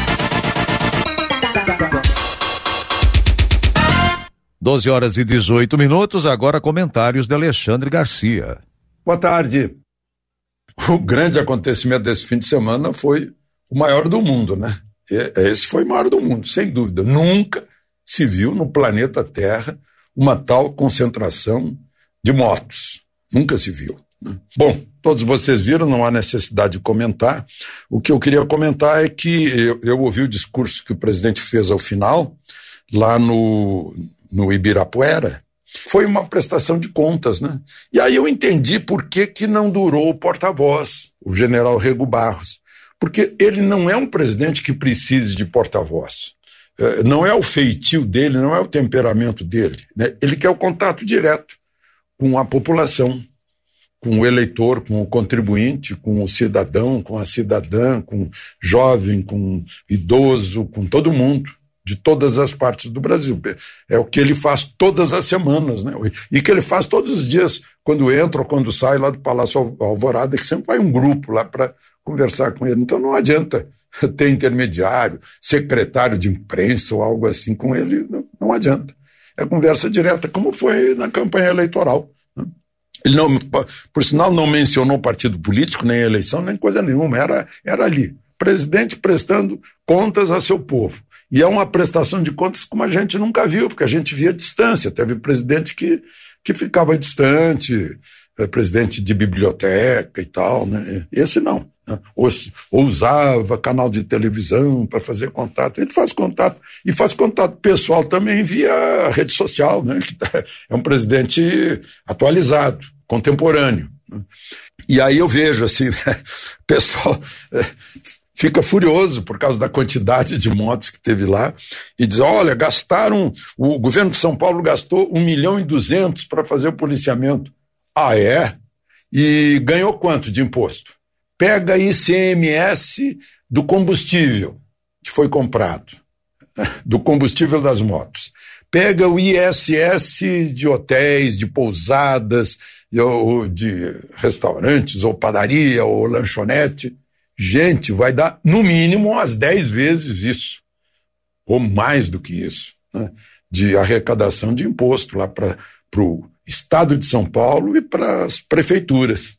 doze horas e dezoito minutos, agora comentários de Alexandre Garcia. Boa tarde. O grande acontecimento desse fim de semana foi o maior do mundo, né? Esse foi o maior do mundo, sem dúvida. Nunca se viu no planeta Terra uma tal concentração de motos. Nunca se viu. Né? Bom, todos vocês viram, não há necessidade de comentar. O que eu queria comentar é que eu, eu ouvi o discurso que o presidente fez ao final, lá no, no Ibirapuera. Foi uma prestação de contas, né? E aí eu entendi por que, que não durou o porta-voz, o general Rego Barros. Porque ele não é um presidente que precise de porta-voz. Não é o feitio dele, não é o temperamento dele, né? Ele quer o contato direto com a população, com o eleitor, com o contribuinte, com o cidadão, com a cidadã, com o jovem, com o idoso, com todo mundo, de todas as partes do Brasil. É o que ele faz todas as semanas, né? E que ele faz todos os dias, quando entra ou quando sai lá do Palácio Alvorada, que sempre vai um grupo lá para conversar com ele. Então não adianta ter intermediário, secretário de imprensa ou algo assim com ele, não, não adianta. É conversa direta, como foi na campanha eleitoral. Né? Ele, não, por sinal, não mencionou partido político, nem eleição, nem coisa nenhuma, era, era ali. Presidente prestando contas a seu povo. E é uma prestação de contas como a gente nunca viu, porque a gente via distância. Teve presidente que, que ficava distante, é, presidente de biblioteca e tal, né? Esse não. Ou, ou usava canal de televisão para fazer contato. Ele faz contato, e faz contato pessoal também via rede social, né? É um presidente atualizado, contemporâneo. E aí eu vejo assim, né? O pessoal é, fica furioso por causa da quantidade de motos que teve lá e diz, olha, gastaram, o governo de São Paulo gastou um milhão e duzentos para fazer o policiamento. Ah, é? E ganhou quanto de imposto? Pega I C M S do combustível que foi comprado, do combustível das motos. Pega o I S S de hotéis, de pousadas, ou de restaurantes, ou padaria, ou lanchonete. Gente, vai dar no mínimo umas dez vezes isso, ou mais do que isso, né, de arrecadação de imposto lá para o Estado de São Paulo e para as prefeituras.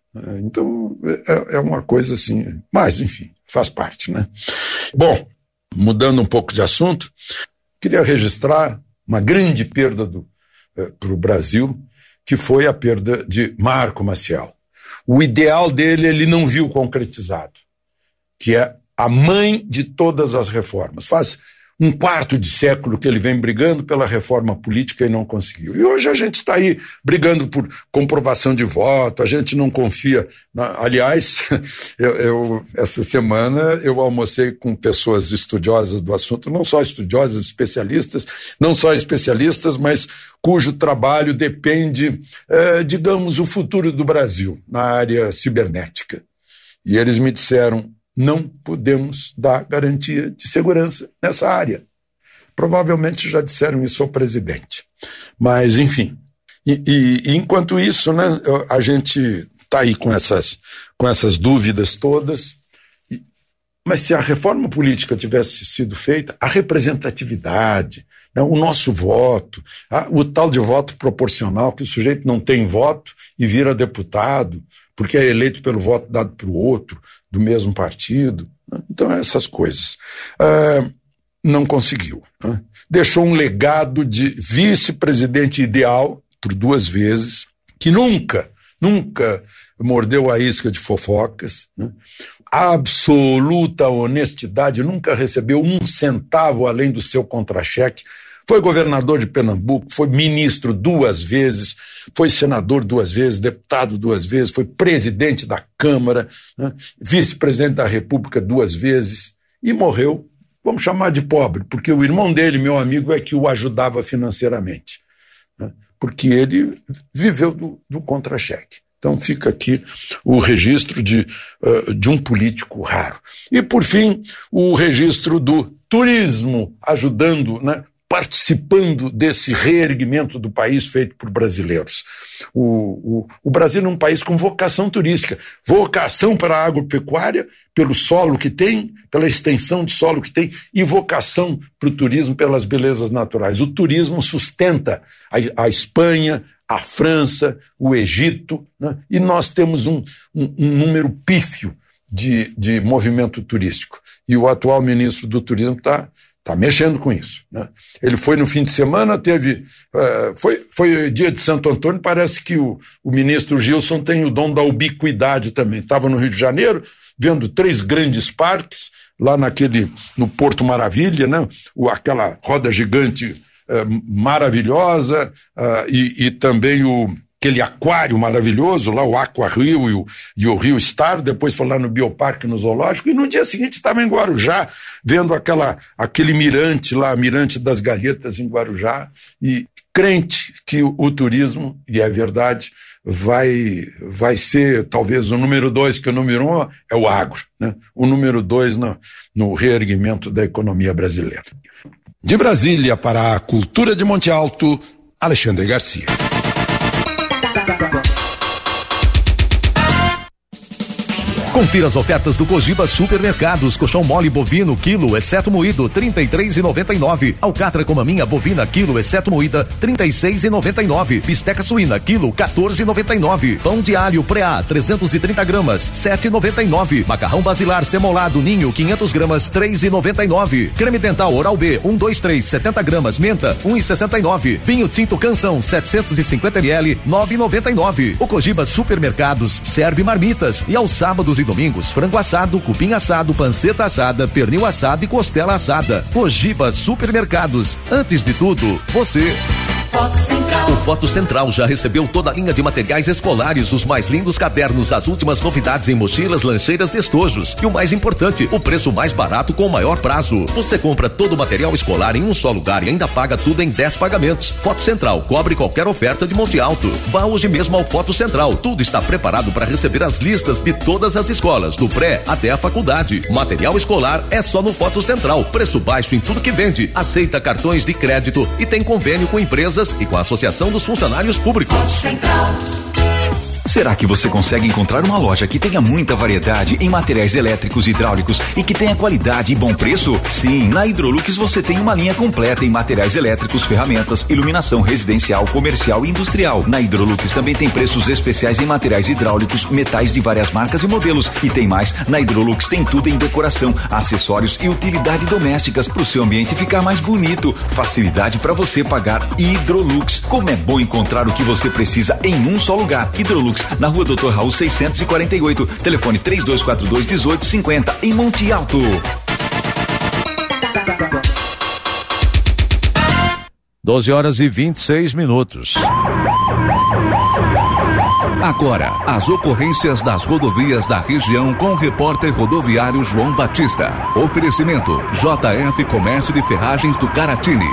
Então, é, é uma coisa assim, mas, enfim, faz parte, né? Bom, mudando um pouco de assunto, queria registrar uma grande perda eh, para o Brasil, que foi a perda de Marco Maciel. O ideal dele ele não viu concretizado, que é a mãe de todas as reformas. Faz um quarto de século que ele vem brigando pela reforma política e não conseguiu. E hoje a gente está aí brigando por comprovação de voto, a gente não confia. Na... Aliás, eu, eu, essa semana eu almocei com pessoas estudiosas do assunto, não só estudiosas, especialistas, não só especialistas, mas cujo trabalho depende, é, digamos, o futuro do Brasil na área cibernética. E eles me disseram, não podemos dar garantia de segurança nessa área. Provavelmente já disseram isso ao presidente. Mas, enfim. E, e, e enquanto isso, né, a gente está aí com essas, com essas dúvidas todas. E, mas se a reforma política tivesse sido feita, a representatividade, né, o nosso voto, a, o tal de voto proporcional, que o sujeito não tem voto e vira deputado, porque é eleito pelo voto dado para o outro, do mesmo partido. Né? Então, essas coisas. Ah, não conseguiu. Né? Deixou um legado de vice-presidente ideal, por duas vezes, que nunca, nunca mordeu a isca de fofocas, né? Absoluta honestidade, nunca recebeu um centavo além do seu contra-cheque. Foi governador de Pernambuco, foi ministro duas vezes, foi senador duas vezes, deputado duas vezes, foi presidente da Câmara, né, vice-presidente da República duas vezes e morreu, vamos chamar de pobre, porque o irmão dele, meu amigo, é que o ajudava financeiramente, né, porque ele viveu do, do contra-cheque. Então fica aqui o registro de, uh, de um político raro. E, por fim, o registro do turismo ajudando, né, participando desse reerguimento do país feito por brasileiros. O, o, o Brasil é um país com vocação turística, vocação para a agropecuária, pelo solo que tem, pela extensão de solo que tem, e vocação para o turismo pelas belezas naturais. O turismo sustenta a, a Espanha, a França, o Egito, né? E nós temos um, um, um número pífio de, de movimento turístico. E o atual ministro do Turismo está Está mexendo com isso, né? Ele foi no fim de semana, teve. Uh, foi, foi dia de Santo Antônio, parece que o, o ministro Gilson tem o dom da ubiquidade também. Estava no Rio de Janeiro, vendo três grandes parques, lá naquele, no Porto Maravilha, né? O, aquela roda gigante uh, maravilhosa, uh, e, e também o. Aquele aquário maravilhoso, lá o Aqua Rio e o, e o Rio Star, depois foi lá no Bioparque, no Zoológico, e no dia seguinte estava em Guarujá, vendo aquela, aquele mirante lá, mirante das Galhetas em Guarujá, e crente que o, o turismo, e é verdade, vai, vai ser talvez o número dois, que o número um é o agro, né? O número dois no, no reerguimento da economia brasileira. De Brasília para a Cultura de Monte Alto, Alexandre Garcia. Confira as ofertas do Cogiba Supermercados. Colchão mole bovino, quilo, exceto moído, trinta e três reais e noventa e nove centavos. Alcatra com maminha bovina, quilo, exceto moída, trinta e seis reais e noventa e nove centavos. Bisteca suína, quilo, quatorze reais e noventa e nove centavos. Pão de alho pré-A, trezentos e trinta gramas, sete reais e noventa e nove centavos. Macarrão basilar semolado ninho, quinhentas gramas, três reais e noventa e nove centavos. Creme dental Oral B, um, dois, três, setenta gramas, menta, um real e sessenta e nove centavos. Vinho tinto Canção, setecentos e cinquenta mililitros, nove reais e noventa e nove centavos. O Cogiba Supermercados serve marmitas e aos sábados e domingos, frango assado, cupim assado, panceta assada, pernil assado e costela assada. Cogiba Supermercados. Antes de tudo, você. Foto Central. O Foto Central já recebeu toda a linha de materiais escolares, os mais lindos cadernos, as últimas novidades em mochilas, lancheiras e estojos. E o mais importante, o preço mais barato com o maior prazo. Você compra todo o material escolar em um só lugar e ainda paga tudo em dez pagamentos. Foto Central cobre qualquer oferta de Monte Alto. Vá hoje mesmo ao Foto Central. Tudo está preparado para receber as listas de todas as escolas, do pré até a faculdade. Material escolar é só no Foto Central. Preço baixo em tudo que vende. Aceita cartões de crédito e tem convênio com empresas e com a Associação dos Funcionários Públicos. Central. Será que você consegue encontrar uma loja que tenha muita variedade em materiais elétricos e hidráulicos e que tenha qualidade e bom preço? Sim, na Hidrolux você tem uma linha completa em materiais elétricos, ferramentas, iluminação residencial, comercial e industrial. Na Hidrolux também tem preços especiais em materiais hidráulicos, metais de várias marcas e modelos. E tem mais, na Hidrolux tem tudo em decoração, acessórios e utilidade domésticas para o seu ambiente ficar mais bonito. Facilidade para você pagar. Hidrolux. Como é bom encontrar o que você precisa em um só lugar. Hidrolux, na Rua doutor Raul seiscentos e quarenta e oito, telefone três dois quatro dois, um oito cinco zero, em Monte Alto. doze horas e vinte e seis minutos. Agora, as ocorrências das rodovias da região com o repórter rodoviário João Batista. Oferecimento J F Comércio de Ferragens do Caratini.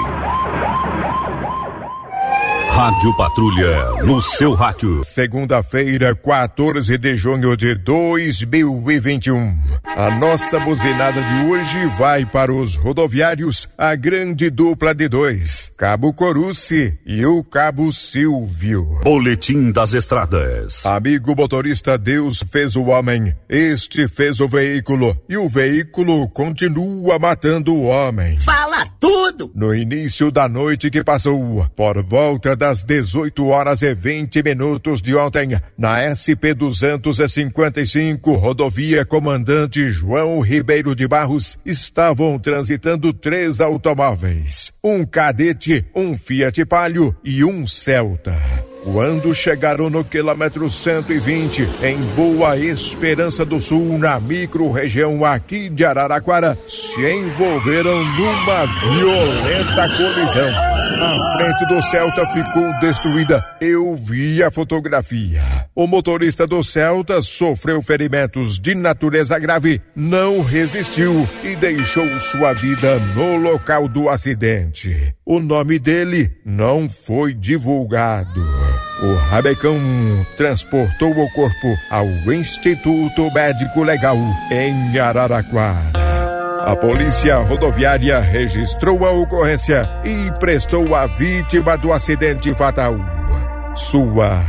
Rádio Patrulha, no seu rádio. Segunda-feira, quatorze de junho de dois mil e vinte e um. A nossa buzinada de hoje vai para os rodoviários, a grande dupla de dois, Cabo Coruce e o Cabo Silvio. Boletim das Estradas. Amigo motorista, Deus fez o homem, este fez o veículo, e o veículo continua matando o homem. Fala tudo! No início da noite que passou, por volta das dezoito horas e vinte minutos de ontem, na S P duzentos e cinquenta e cinco, rodovia Comandante João Ribeiro de Barros, estavam transitando três automóveis, um Cadete, um Fiat Palio e um Celta. Quando chegaram no quilômetro cento e vinte, em Boa Esperança do Sul, na micro-região aqui de Araraquara, se envolveram numa violenta colisão. A frente do Celta ficou destruída. Eu vi a fotografia. O motorista do Celta sofreu ferimentos de natureza grave, não resistiu e deixou sua vida no local do acidente. O nome dele não foi divulgado. O Rabecão transportou o corpo ao Instituto Médico Legal em Araraquara. A polícia rodoviária registrou a ocorrência e prestou à vítima do acidente fatal sua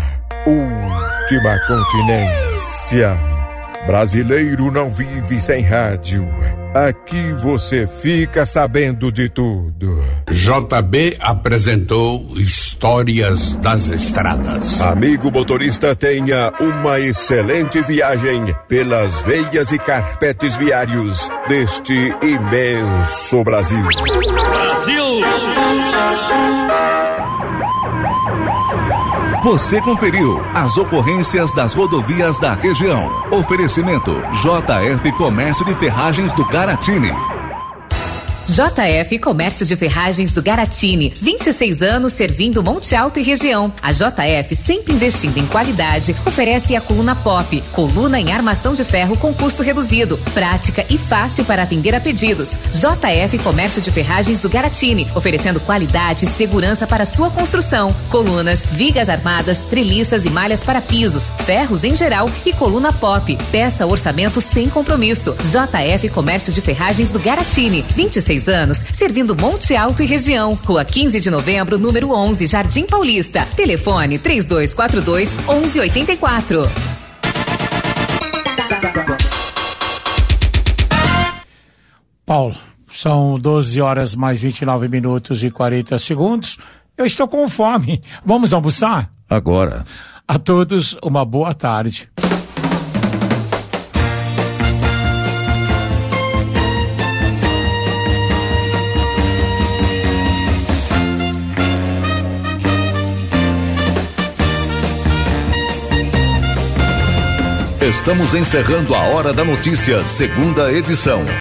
última continência. Brasileiro não vive sem rádio. Aqui você fica sabendo de tudo. J B apresentou Histórias das Estradas. Amigo motorista, tenha uma excelente viagem pelas veias e carpetes viários deste imenso Brasil. Brasil! Você conferiu as ocorrências das rodovias da região. Oferecimento J F Comércio de Ferragens do Garatini. J F Comércio de Ferragens do Garatini, vinte e seis anos servindo Monte Alto e região. A J F, sempre investindo em qualidade, oferece a coluna Pop, coluna em armação de ferro com custo reduzido, prática e fácil para atender a pedidos. J F Comércio de Ferragens do Garatini, oferecendo qualidade e segurança para sua construção. Colunas, vigas armadas, treliças e malhas para pisos, ferros em geral e coluna Pop. Peça orçamento sem compromisso. J F Comércio de Ferragens do Garatini, vinte e seis anos, servindo Monte Alto e região. Rua quinze de novembro, número onze, Jardim Paulista. Telefone três dois quatro dois, onze oitenta e quatro. Paulo, são doze horas mais vinte e nove minutos e quarenta segundos. Eu estou com fome. Vamos almoçar? Agora. A todos, uma boa tarde. Estamos encerrando a Hora da Notícia, segunda edição.